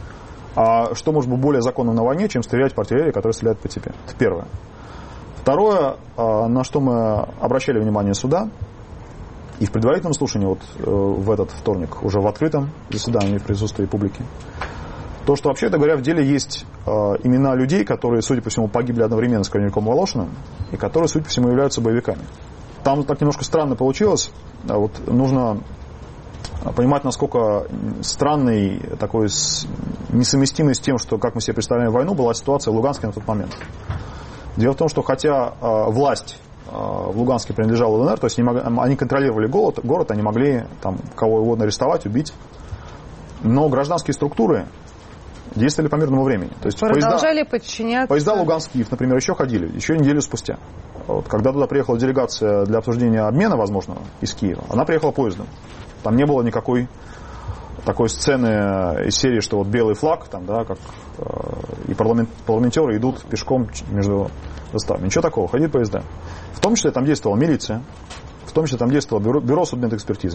S3: А что может быть более законным на войне, чем стрелять по артиллерии, которая стреляет по тебе? Это первое. Второе, на что мы обращали внимание суда, и в предварительном слушании вот в этот вторник, уже в открытом заседании в присутствии публики, То, что, вообще-то говоря, в деле есть э, имена людей, которые, судя по всему, погибли одновременно с Корнельком Волошиным, и которые, судя по всему, являются боевиками. Там так немножко странно получилось. Да, вот нужно понимать, насколько странной, такой несовместимой с тем, что, как мы себе представляем войну, была ситуация в Луганске на тот момент. Дело в том, что хотя э, власть э, в Луганске принадлежала ЛНР, то есть они, могли, они контролировали город, город, они могли там кого угодно арестовать, убить, но гражданские структуры действовали по мирному времени. То есть
S2: продолжали
S3: поезда,
S2: подчиняться.
S3: Поезда Луганск-Киев, например, еще ходили, еще неделю спустя. Вот, когда туда приехала делегация для обсуждения обмена возможного из Киева, она приехала поездом. Там не было никакой такой сцены из серии, что вот белый флаг, там, да, как э, и парламент, парламентеры идут пешком между заставами. Ничего такого, ходили поезда. В том числе там действовала милиция, в том числе там действовало бюро, бюро судмедэкспертизы.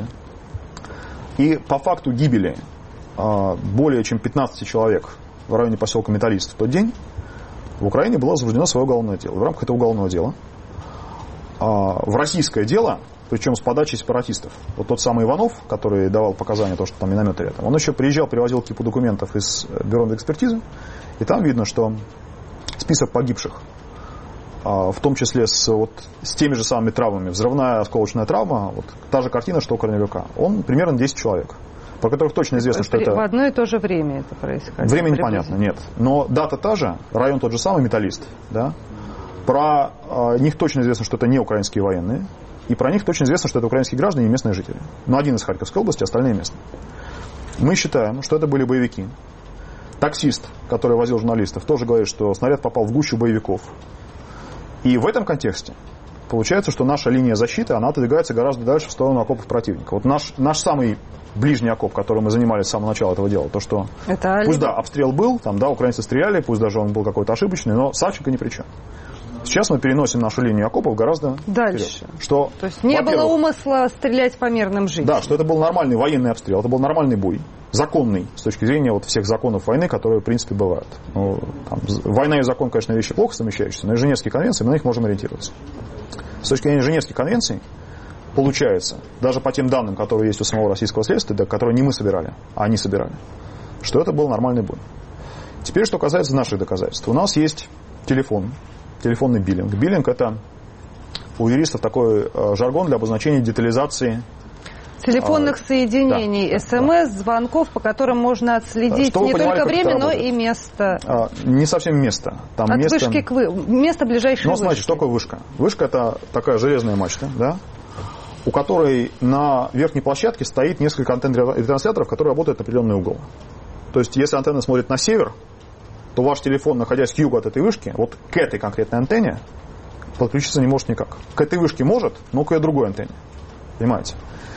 S3: И по факту гибели более чем пятнадцать человек в районе поселка Металлист в тот день в Украине было возбуждено свое уголовное дело. В рамках этого уголовного дела в российское дело, причем с подачей сепаратистов, вот тот самый Иванов, который давал показания, то, что там минометы рядом, он еще приезжал, привозил кипу документов из бюро экспертизы, и там видно, что список погибших, в том числе с, вот, с теми же самыми травмами, взрывная осколочная травма, вот, та же картина, что у Корнелюка, он примерно десять человек, про которых точно известно, что это...
S2: В одно и то же время это происходило.
S3: Время непонятно, нет. Но дата та же, район тот же самый, Металлист. Да? Про э, них точно известно, что это не украинские военные. И про них точно известно, что это украинские граждане и местные жители. Но один из Харьковской области, остальные местные. Мы считаем, что это были боевики. Таксист, который возил журналистов, тоже говорит, что снаряд попал в гущу боевиков. И в этом контексте получается, что наша линия защиты, она отодвигается гораздо дальше в сторону окопов противника. Вот наш, наш самый ближний окоп, которым мы занимались с самого начала этого дела, то, что это пусть да, обстрел был, там, да, украинцы стреляли, пусть даже он был какой-то ошибочный, но Савченко ни при чем. Сейчас мы переносим нашу линию окопов гораздо
S2: дальше.
S3: Вперед. Что,
S2: то есть не было умысла стрелять по мирным жителям.
S3: Да, что это был нормальный военный обстрел, это был нормальный бой, законный с точки зрения вот всех законов войны, которые в принципе бывают. Ну, там, война и закон, конечно, вещи плохо совмещающиеся, но и Женевские конвенции, мы на них можем ориентироваться. С точки зрения Женевских конвенций, получается, даже по тем данным, которые есть у самого российского следствия, да, которые не мы собирали, а они собирали, что это был нормальный бой. Теперь, что касается наших доказательств. У нас есть телефон, телефонный биллинг. Биллинг — это у юристов такой э, жаргон для обозначения детализации
S2: телефонных а, соединений, да, смс, да. звонков, по которым можно отследить не только время, но и место.
S3: А, не совсем место. Там
S2: От
S3: место...
S2: вышки к вы... место ближайшей
S3: ну,
S2: вышки.
S3: смотрите, что такое вышка? Вышка — это такая железная мачта, да, у которой на верхней площадке стоит несколько антенн-ретрансляторов, которые работают на определенный угол. То есть, если антенна смотрит на север, то ваш телефон, находясь к югу от этой вышки, вот к этой конкретной антенне подключиться не может никак. К этой вышке может, но к другой антенне. Понимаете?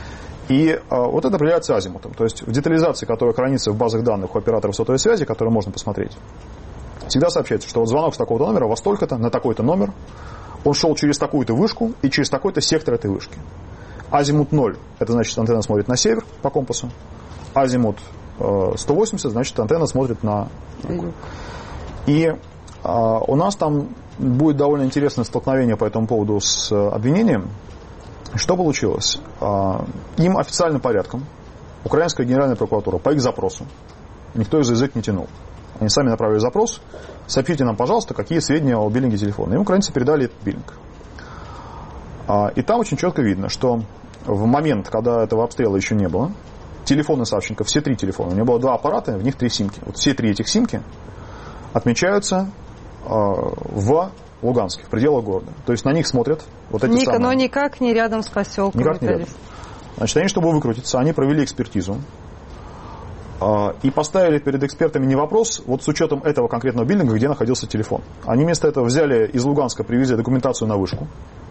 S3: И а, вот это определяется азимутом. То есть в детализации, которая хранится в базах данных у операторов сотовой связи, которые можно посмотреть, всегда сообщается, что вот звонок с такого-то номера, во столько-то, на такой-то номер, он шел через такую-то вышку и через такой-то сектор этой вышки. Азимут ноль, это значит, антенна смотрит на север по компасу. Азимут э, сто восемьдесят, значит, антенна смотрит на юг. И э, у нас там будет довольно интересное столкновение по этому поводу с э, обвинением. Что получилось? Э, им официальным порядком Украинская Генеральная прокуратура по их запросу, никто их за язык не тянул. Они сами направили запрос, сообщите нам, пожалуйста, какие сведения о биллинге телефона. И украинцы передали этот биллинг. Э, и там очень четко видно, что в момент, когда этого обстрела еще не было, телефоны Савченко, все три телефона, у него было два аппарата, в них три симки. Вот все три этих симки отмечаются э, в Луганске, в пределах города. То есть на них смотрят вот эти
S2: Ник,
S3: самые...
S2: Но никак не рядом с поселком.
S3: Никак не рядом. Значит, они, чтобы выкрутиться, они провели экспертизу э, и поставили перед экспертами не вопрос, вот с учетом этого конкретного биллинга, где находился телефон. Они вместо этого взяли из Луганска, привезли документацию на вышку.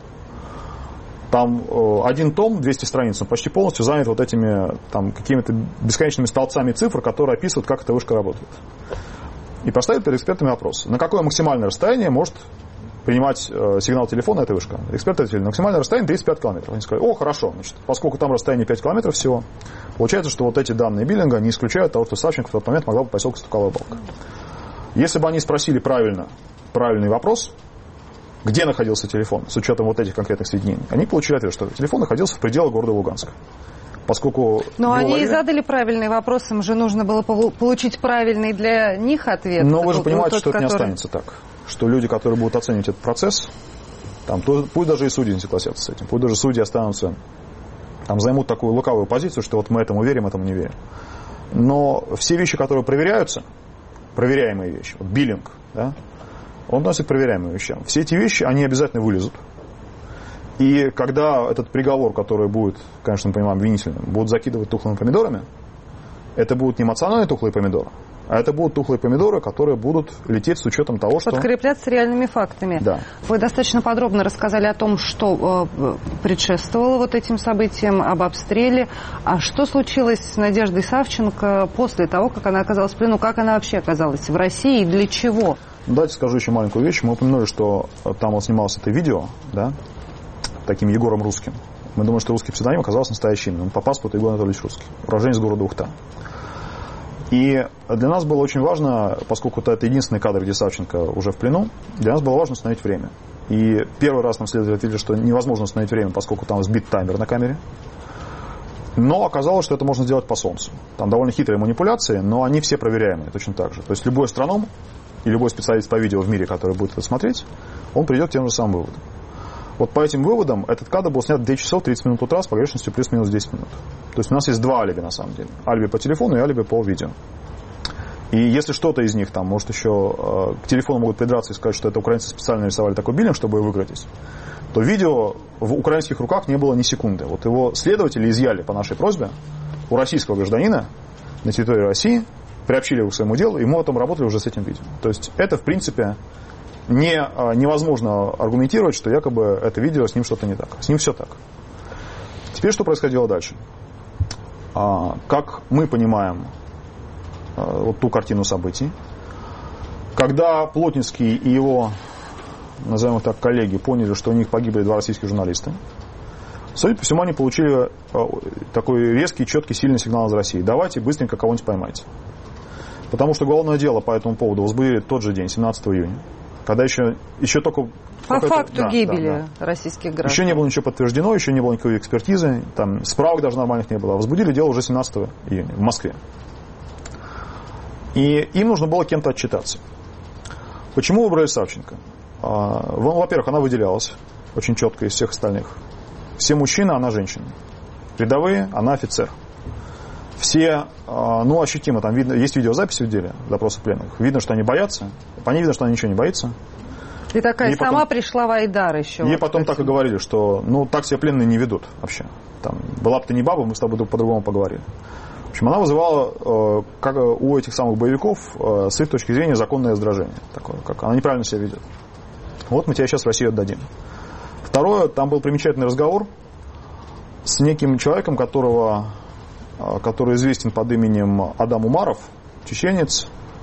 S3: Там э, один том, двести страниц, он почти полностью занят вот этими там, какими-то бесконечными столбцами цифр, которые описывают, как эта вышка работает. И поставили перед экспертами вопрос, на какое максимальное расстояние может принимать э, сигнал телефона эта вышка. Эксперты ответили, на максимальное расстояние тридцать пять километров. Они сказали, о, хорошо, значит, поскольку там расстояние пять километров всего, получается, что вот эти данные биллинга не исключают того, что Савченко в тот момент могла бы поселка Стукалова Балка. Если бы они спросили правильно, правильный вопрос, где находился телефон, с учетом вот этих конкретных соединений, они получили ответ, что телефон находился в пределах города Луганска. поскольку...
S2: Но они время... и задали правильные вопросы, им же нужно было получить правильный для них ответ.
S3: Но вы же понимаете,
S2: тот,
S3: что
S2: который...
S3: это не останется так. Что люди, которые будут оценивать этот процесс, там, то, пусть даже и судьи не согласятся с этим, пусть даже судьи останутся, там, займут такую лукавую позицию, что вот мы этому верим, этому не верим. Но все вещи, которые проверяются, проверяемые вещи, вот биллинг, да, он относится к проверяемым вещам. Все эти вещи, они обязательно вылезут. И когда этот приговор, который будет, конечно, мы понимаем, обвинительным, будут закидывать тухлыми помидорами, это будут не эмоциональные тухлые помидоры, а это будут тухлые помидоры, которые будут лететь с учетом того, что...
S2: Подкрепляться реальными фактами.
S3: Да.
S2: Вы достаточно подробно рассказали о том, что э, предшествовало вот этим событиям, об обстреле. А что случилось с Надеждой Савченко после того, как она оказалась в плену? Как она вообще оказалась в России и для чего?
S3: Давайте скажу еще маленькую вещь. Мы упомянули, что там вот снималось это видео, да, таким Егором Русским. Мы думаем, что русский псевдоним оказался настоящим. Он по паспорту Егор Анатольевич Русский, уроженец города Ухта. И для нас было очень важно, поскольку это единственный кадр, где Савченко уже в плену, для нас было важно установить время. И первый раз нам следователи ответили, что невозможно установить время, поскольку там сбит таймер на камере. Но оказалось, что это можно сделать по солнцу. Там довольно хитрые манипуляции, но они все проверяемые точно так же. То есть любой астроном и любой специалист по видео в мире, который будет это смотреть, он придет к тем же самым выводам. Вот по этим выводам этот кадр был снят в девять часов тридцать минут утра с погрешностью плюс-минус десять минут. То есть у нас есть два алиби на самом деле. Алиби по телефону и алиби по видео. И если что-то из них, там, может, еще э, к телефону могут придраться и сказать, что это украинцы специально нарисовали такой биллинг, чтобы выиграть, то видео в украинских руках не было ни секунды. Вот его следователи изъяли по нашей просьбе у российского гражданина на территории России, приобщили его к своему делу, и мы потом работали уже с этим видео. То есть это, в принципе, не, невозможно аргументировать, что якобы это видео, с ним что-то не так. С ним все так. Теперь что происходило дальше? А, как мы понимаем а, вот ту картину событий, когда Плотницкий и его, назовем их так, коллеги поняли, что у них погибли два российских журналиста, судя по всему, они получили а, такой резкий, четкий, сильный сигнал из России. Давайте быстренько кого-нибудь поймайте. Потому что уголовное дело по этому поводу возбудили тот же день, семнадцатого июня. Когда еще, еще только...
S2: По факту
S3: да,
S2: гибели
S3: да, да.
S2: российских граждан.
S3: Еще не было ничего подтверждено, еще не было никакой экспертизы, там справок даже нормальных не было. Возбудили дело уже семнадцатого июня в Москве. И им нужно было кем-то отчитаться. Почему выбрали Савченко? А, во-первых, она выделялась очень четко из всех остальных. Все мужчины, она женщина. Рядовые, она офицер. Все, ну, ощутимо, там видно, есть видеозаписи в деле допроса пленных. Видно, что они боятся. По ней видно, что она ничего не боится.
S2: И такая
S3: и
S2: сама
S3: потом,
S2: пришла в Айдар еще.
S3: Ей
S2: вот
S3: потом так и говорили, что, ну, так себя пленные не ведут вообще. Там, была бы ты не баба, мы с тобой по-другому поговорили. В общем, она вызывала, как у этих самых боевиков, с их точки зрения, законное раздражение. Такое, как она неправильно себя ведет. Вот мы тебя сейчас в Россию отдадим. Второе, там был примечательный разговор с неким человеком, которого... который известен под именем Адам Умаров, чеченец,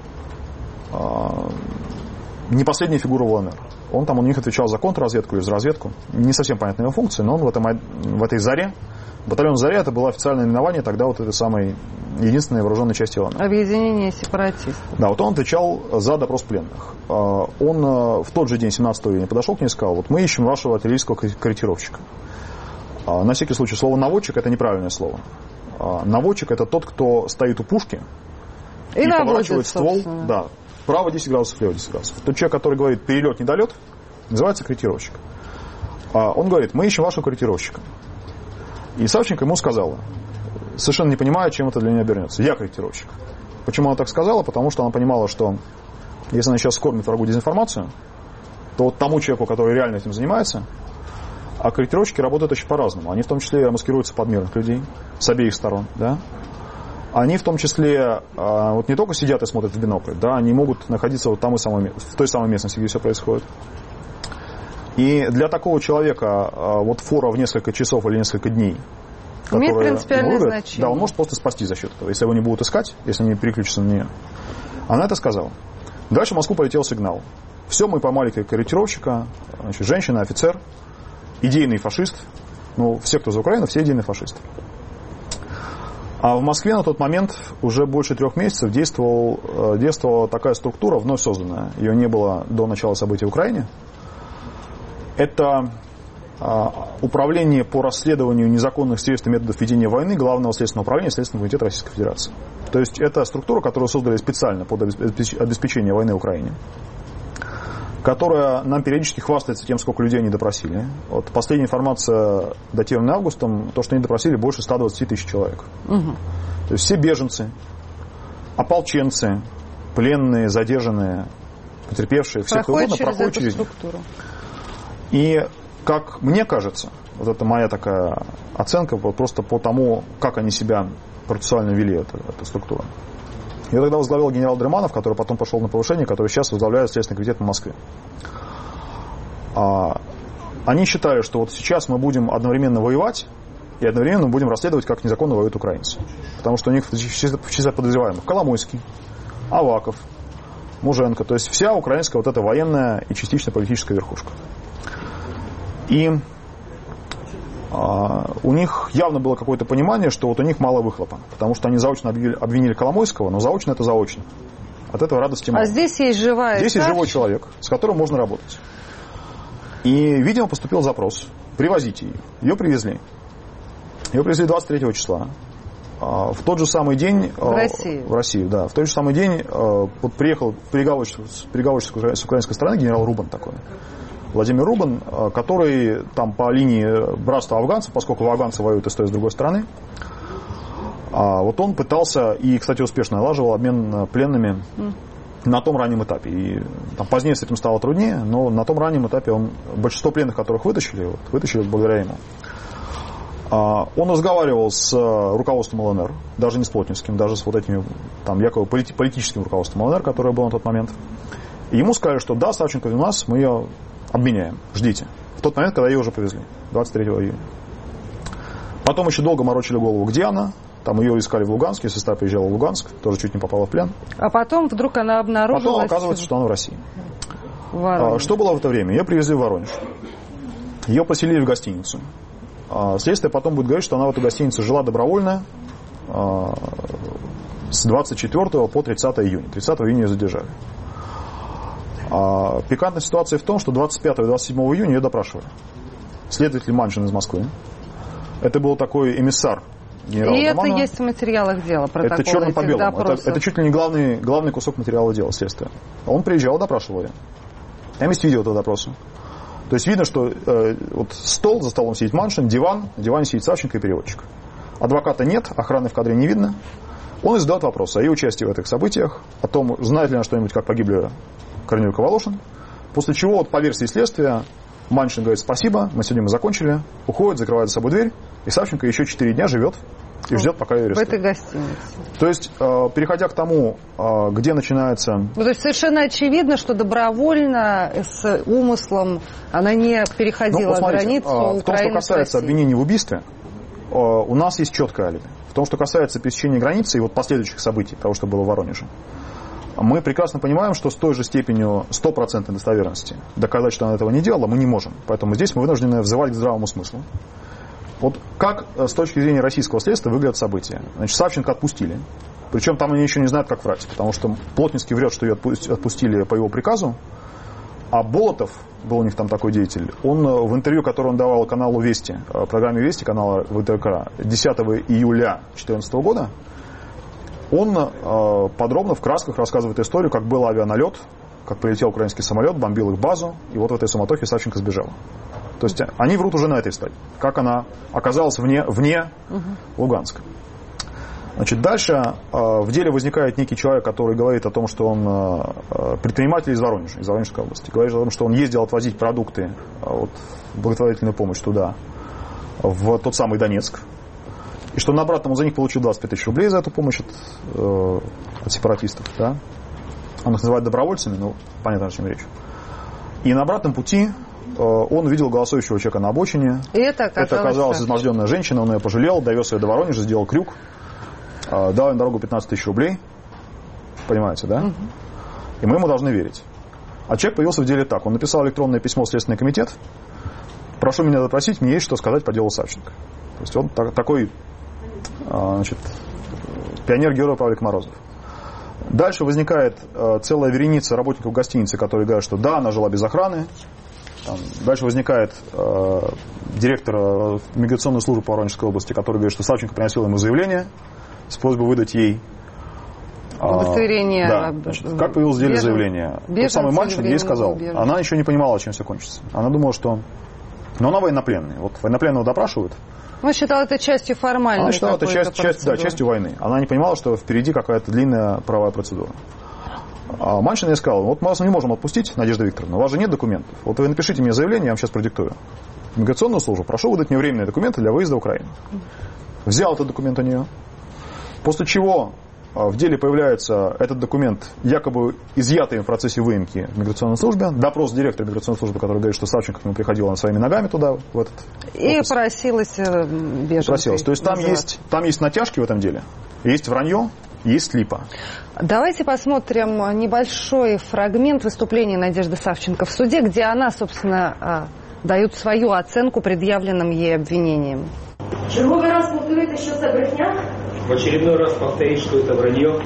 S3: не последняя фигура в ЛНР. Он там у них отвечал за контрразведку или за разведку. Не совсем понятна его функция, но он в, этом, в этой «Заре», батальон «Заря» это было официальное именование тогда вот этой самой единственной вооруженной части ЛНР.
S2: Объединение сепаратистов.
S3: Да, вот он отвечал за допрос пленных. Он в тот же день, семнадцатого июня, подошел к ней и сказал: вот мы ищем вашего артиллерийского корректировщика. На всякий случай, слово «наводчик» это неправильное слово. Наводчик это тот, кто стоит у пушки и, и поворачивает ствол, да, вправо десять градусов, влево десять градусов. Тот человек, который говорит перелет, недолет, называется корректировщик. Он говорит: мы ищем вашего корректировщика. И Савченко ему сказала, совершенно не понимая, чем это для нее обернется: я корректировщик. Почему она так сказала? Потому что она понимала, что если она сейчас скормит врагу дезинформацию, то вот тому человеку, который реально этим занимается. А корректировщики работают очень по-разному. Они в том числе маскируются под мирных людей с обеих сторон. Да? Они в том числе вот не только сидят и смотрят в бинокль, да, они могут находиться вот там и самой, в той самой местности, где все происходит. И для такого человека вот фора в несколько часов или несколько дней,
S2: имеет принципиальное значение.
S3: Да, он может просто спасти за счет этого, если его не будут искать, если они переключатся на нее. Она это сказала. Дальше в Москву полетел сигнал. Все, мы поймали корректировщика, значит, женщина, офицер, идейный фашист. Ну, все, кто за Украину, все идейные фашисты. А в Москве на тот момент уже больше трех месяцев действовал, действовала такая структура, вновь созданная. Ее не было до начала событий в Украине. Это Управление по расследованию незаконных средств и методов ведения войны Главного следственного управления Следственного комитета Российской Федерации. То есть это структура, которую создали специально под обеспечение войны в Украине, которая нам периодически хвастается тем, сколько людей они допросили. Вот последняя информация, датированная августом, то, что они допросили больше ста двадцати тысяч человек. Угу. То есть все беженцы, ополченцы, пленные, задержанные, потерпевшие, все кто угодно, проходят через структуру. И как мне кажется, вот это моя такая оценка вот просто по тому, как они себя процессуально вели, эта, эта структура. Ее тогда возглавил генерал Дрыманов, который потом пошел на повышение, который сейчас возглавляет Следственный комитет в Москве. А, они считали, что вот сейчас мы будем одновременно воевать и одновременно будем расследовать, как незаконно воюют украинцы. Потому что у них в числе подозреваемых Коломойский, Аваков, Муженко, то есть вся украинская вот эта военная и частично политическая верхушка. И а, у них явно было какое-то понимание, что вот у них мало выхлопа, потому что они заочно обвинили, обвинили Коломойского, но заочно это заочно. От этого радости мало.
S2: А здесь есть живая
S3: Здесь есть живой человек, с которым можно работать. И, видимо, поступил запрос. Привозите ее. Ее привезли. Ее привезли двадцать третьего числа. А, в тот же самый день...
S2: В Россию.
S3: В Россию, да. В тот же самый день а, вот приехал переговорщик с украинской стороны, генерал Рубан такой. Владимир Рубан, который там по линии братства афганцев, поскольку афганцы воюют и с той, и с другой стороны, вот он пытался, и, кстати, успешно налаживал обмен пленными mm. на том раннем этапе. И там, позднее с этим стало труднее, но на том раннем этапе он, большинство пленных, которых вытащили, вот, вытащили благодаря ему. Он разговаривал с руководством ЛНР, даже не с Плотницким, даже с вот этими там, якобы политическим руководством ЛНР, которое было на тот момент. И ему сказали, что да, Савченко у нас, мы ее обменяем, ждите. В тот момент, когда ее уже повезли, двадцать третьего июня. Потом еще долго морочили голову, где она. Там ее искали в Луганске, сестра приезжала в Луганск, тоже чуть не попала в плен.
S2: А потом вдруг она обнаружилась...
S3: Потом оказывается, что она в России.
S2: Воронеж.
S3: Что было в это время? Ее привезли в Воронеж. Ее поселили в гостиницу. Следствие потом будет говорить, что она в эту гостиницу жила добровольно с двадцать четвёртого по тридцатое июня. тридцатого июня ее задержали. А пикантная ситуация в том, что двадцать пятого и двадцать седьмого июня ее допрашивали. Следователь Маншин из Москвы. Это был такой эмиссар генерала
S2: И
S3: Романова.
S2: Это есть в материалах дела, протоколы
S3: это черным по белому. Это, это чуть ли не главный, главный кусок материала дела следствия. Он приезжал, допрашивал ее. Там есть видео этого допроса. То есть видно, что э, вот стол, за столом сидит Маншин, диван, на диване сидит Савченко и переводчик. Адвоката нет, охраны в кадре не видно. Он задает вопрос о ее участии в этих событиях, о том, знает ли она что-нибудь, как погибли Корнелюк и Волошин. После чего, вот, по версии следствия, Маншин говорит: спасибо, мы сегодня мы закончили, уходит, закрывает за собой дверь, и Савченко еще четыре дня живет и ждет, пока ее арестуют.
S2: В этой гостинице.
S3: То есть, э, переходя к тому, э, где начинается...
S2: Ну, то есть совершенно очевидно, что добровольно, с умыслом она не переходила
S3: ну,
S2: границу
S3: э,
S2: Украины.
S3: В том, что касается обвинений в убийстве, э, у нас есть четкое алиби. В том, что касается пересечения границы и вот последующих событий, того, что было в Воронеже, мы прекрасно понимаем, что с той же степенью стопроцентной достоверности доказать, что она этого не делала, мы не можем. Поэтому здесь мы вынуждены взывать к здравому смыслу. Вот как с точки зрения российского следствия выглядят события? Значит, Савченко отпустили. Причем там они еще не знают, как врать. Потому что Плотницкий врет, что ее отпустили по его приказу. А Болотов, был у них там такой деятель, он в интервью, которое он давал каналу Вести, программе Вести, канала ВТК, десятого июля две тысячи четырнадцатого года, он э, подробно в красках рассказывает историю, как был авианалет, как прилетел украинский самолет, бомбил их базу, и вот в этой суматохе Савченко сбежала. То есть они врут уже на этой стадии, как она оказалась вне, вне угу. Луганска. Значит, дальше э, в деле возникает некий человек, который говорит о том, что он э, предприниматель из Воронежа, из Воронежской области. Говорит о том, что он ездил отвозить продукты, э, вот, благотворительную помощь туда, в тот самый Донецк. И что на обратном он за них получил двадцать пять тысяч рублей за эту помощь от, э, от сепаратистов. Да? Он их называет добровольцами, ну, понятно, о чем речь. И на обратном пути э, он увидел голосующего человека на обочине.
S2: И это оказалось,
S3: это оказалась изможденная женщина, он ее пожалел, довез ее до Воронежа, сделал крюк, э, дал им дорогу пятнадцать тысяч рублей. Понимаете, да? Угу. И мы ему должны верить. А человек появился в деле так. Он написал электронное письмо в Следственный комитет. Прошу меня допросить, мне есть что сказать по делу Савченко. То есть он так, такой... Значит, пионер-герой Павлик Морозов. Дальше возникает э, целая вереница работников гостиницы, которые говорят, что да, она жила без охраны, Там, дальше возникает э, директор миграционной службы по Воронежской области, который говорит, что Савченко приносил ему заявление с просьбой выдать ей
S2: удостоверение.
S3: А, да, значит, как появилось в деле заявление? Тот самый мальчик ей сказал. Беженцы. Она еще не понимала, чем все кончится. Она думала, что... Но она военнопленная. Вот военнопленного допрашивают.
S2: Она считала это частью формальной.
S3: Она считала это часть, часть, да, частью войны. Она не понимала, что впереди какая-то длинная правовая процедура. А Маншин ей сказал, вот мы вас не можем отпустить, Надежда Викторовна, у вас же нет документов. Вот вы напишите мне заявление, я вам сейчас продиктую. В миграционную службу прошу выдать мне временные документы для выезда в Украину. Взял этот документ у нее. После чего в деле появляется этот документ, якобы изъятый в процессе выемки в миграционной службе. Допрос директора миграционной службы, который говорит, что Савченко к нему приходила своими ногами туда, в этот
S2: и
S3: офис.
S2: Просилась беженкой.
S3: Просилась. То есть там есть, там есть натяжки в этом деле, есть вранье, есть липа.
S2: Давайте посмотрим небольшой фрагмент выступления Надежды Савченко в суде, где она, собственно, дает свою оценку предъявленным ей обвинениям.
S13: Черговий раз повторити, що це брехня?
S14: В очередной раз повторить, что это вранье.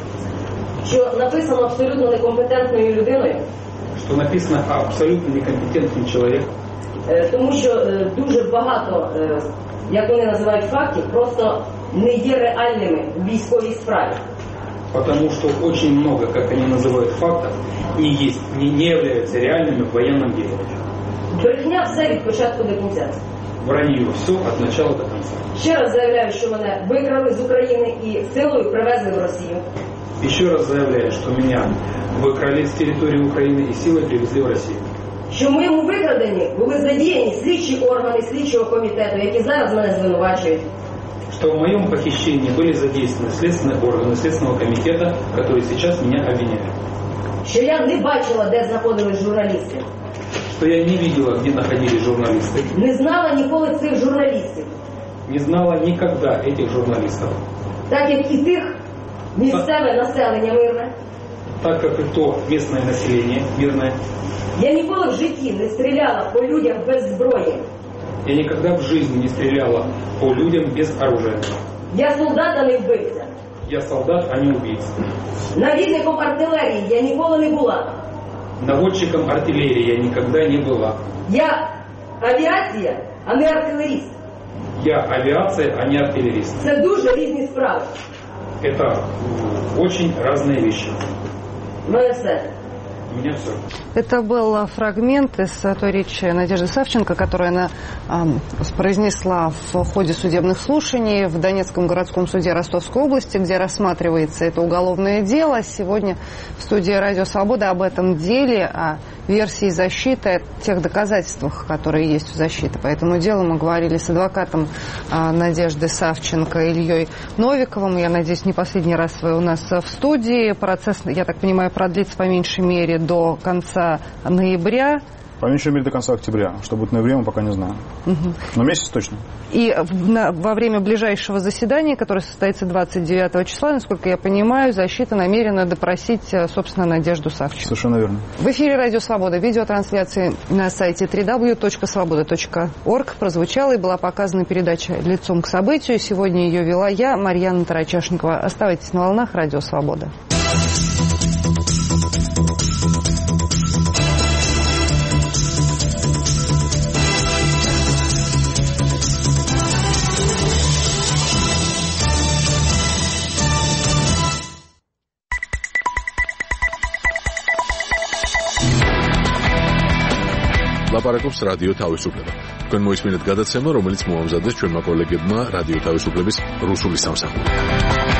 S13: Що написано абсолютно некомпетентною людиною.
S14: Что написано абсолютно некомпетентным человеком.
S13: Тому що дуже багато, як вони називають, фактів, просто не є реальними в військовій справі.
S14: Потому что очень много, как они называют, фактов не есть, не, не являются реальными в военном деле.
S13: Брехня все від початку до кінця.
S14: Вранье все от начала до конца.
S13: Ще раз заявляю, що мене викрали з України і силою привезли в Росію.
S14: Еще раз заявляю, что меня выкрали с территории Украины и силой привезли в Россию.
S13: Що в моєму викраденні були задіяні слідчі органи слідчого комітету, які зараз мене звинувачують.
S14: Что в моем похищении были задействованы следственные органы Следственного комитета, которые сейчас меня обвиняют.
S13: Що я не бачила, де знаходились журналісти.
S14: Что я не видела, где находились журналисты.
S13: Не знала ніколи цих журналістів.
S14: Не знала никогда этих журналистов.
S13: Так як і тих місцеве населення мирне.
S14: Так как и то местное население мирное.
S13: Я ніколи в житті не стріляла по людях без зброї.
S14: Я никогда в жизни не стреляла по людям без оружия.
S13: Я солдат, а не вбивця.
S14: Я солдат, а не убийца.
S13: Навідником артилерії я ніколи не була.
S14: Наводчиком артиллерии я никогда не была.
S13: Я авіація, а не артилеріст.
S14: Я авиация, а не артиллерист.
S13: Це дуже різні справи.
S14: Это очень разные вещи.
S13: У мене все.
S14: У меня все.
S2: Это был фрагмент из той речи Надежды Савченко, которую она э, произнесла в ходе судебных слушаний в Донецком городском суде Ростовской области, где рассматривается это уголовное дело. Сегодня в студии «Радио Свобода» об этом деле, о версии защиты, о тех доказательствах, которые есть у защиты. По этому делу мы говорили с адвокатом э, Надежды Савченко Ильей Новиковым. Я надеюсь, не последний раз вы у нас в студии. Процесс, я так понимаю, продлится по меньшей мере до конца ноября.
S3: По меньшей мере до конца октября. Что будет в ноябре, мы пока не знаем. Угу. Но месяц точно.
S2: И на, во время ближайшего заседания, которое состоится двадцать девятого числа, насколько я понимаю, защита намерена допросить, собственно, Надежду Савченко.
S3: Совершенно верно.
S2: В эфире «Радио Свобода». Видеотрансляции на сайте дабл ю дабл ю дабл ю точка свобода точка орг прозвучала и была показана передача «Лицом к событию». Сегодня ее вела я, Марьяна Тарачешникова. Оставайтесь на волнах «Радио Свобода».
S1: ლაპარაკობს რადიო თავისუფლება. თქვენ მოისმინეთ გადაცემა, რომელიც მოამზადეს ჩვენმა კოლეგებმა რადიო თავისუფლების რუსული სამსახური.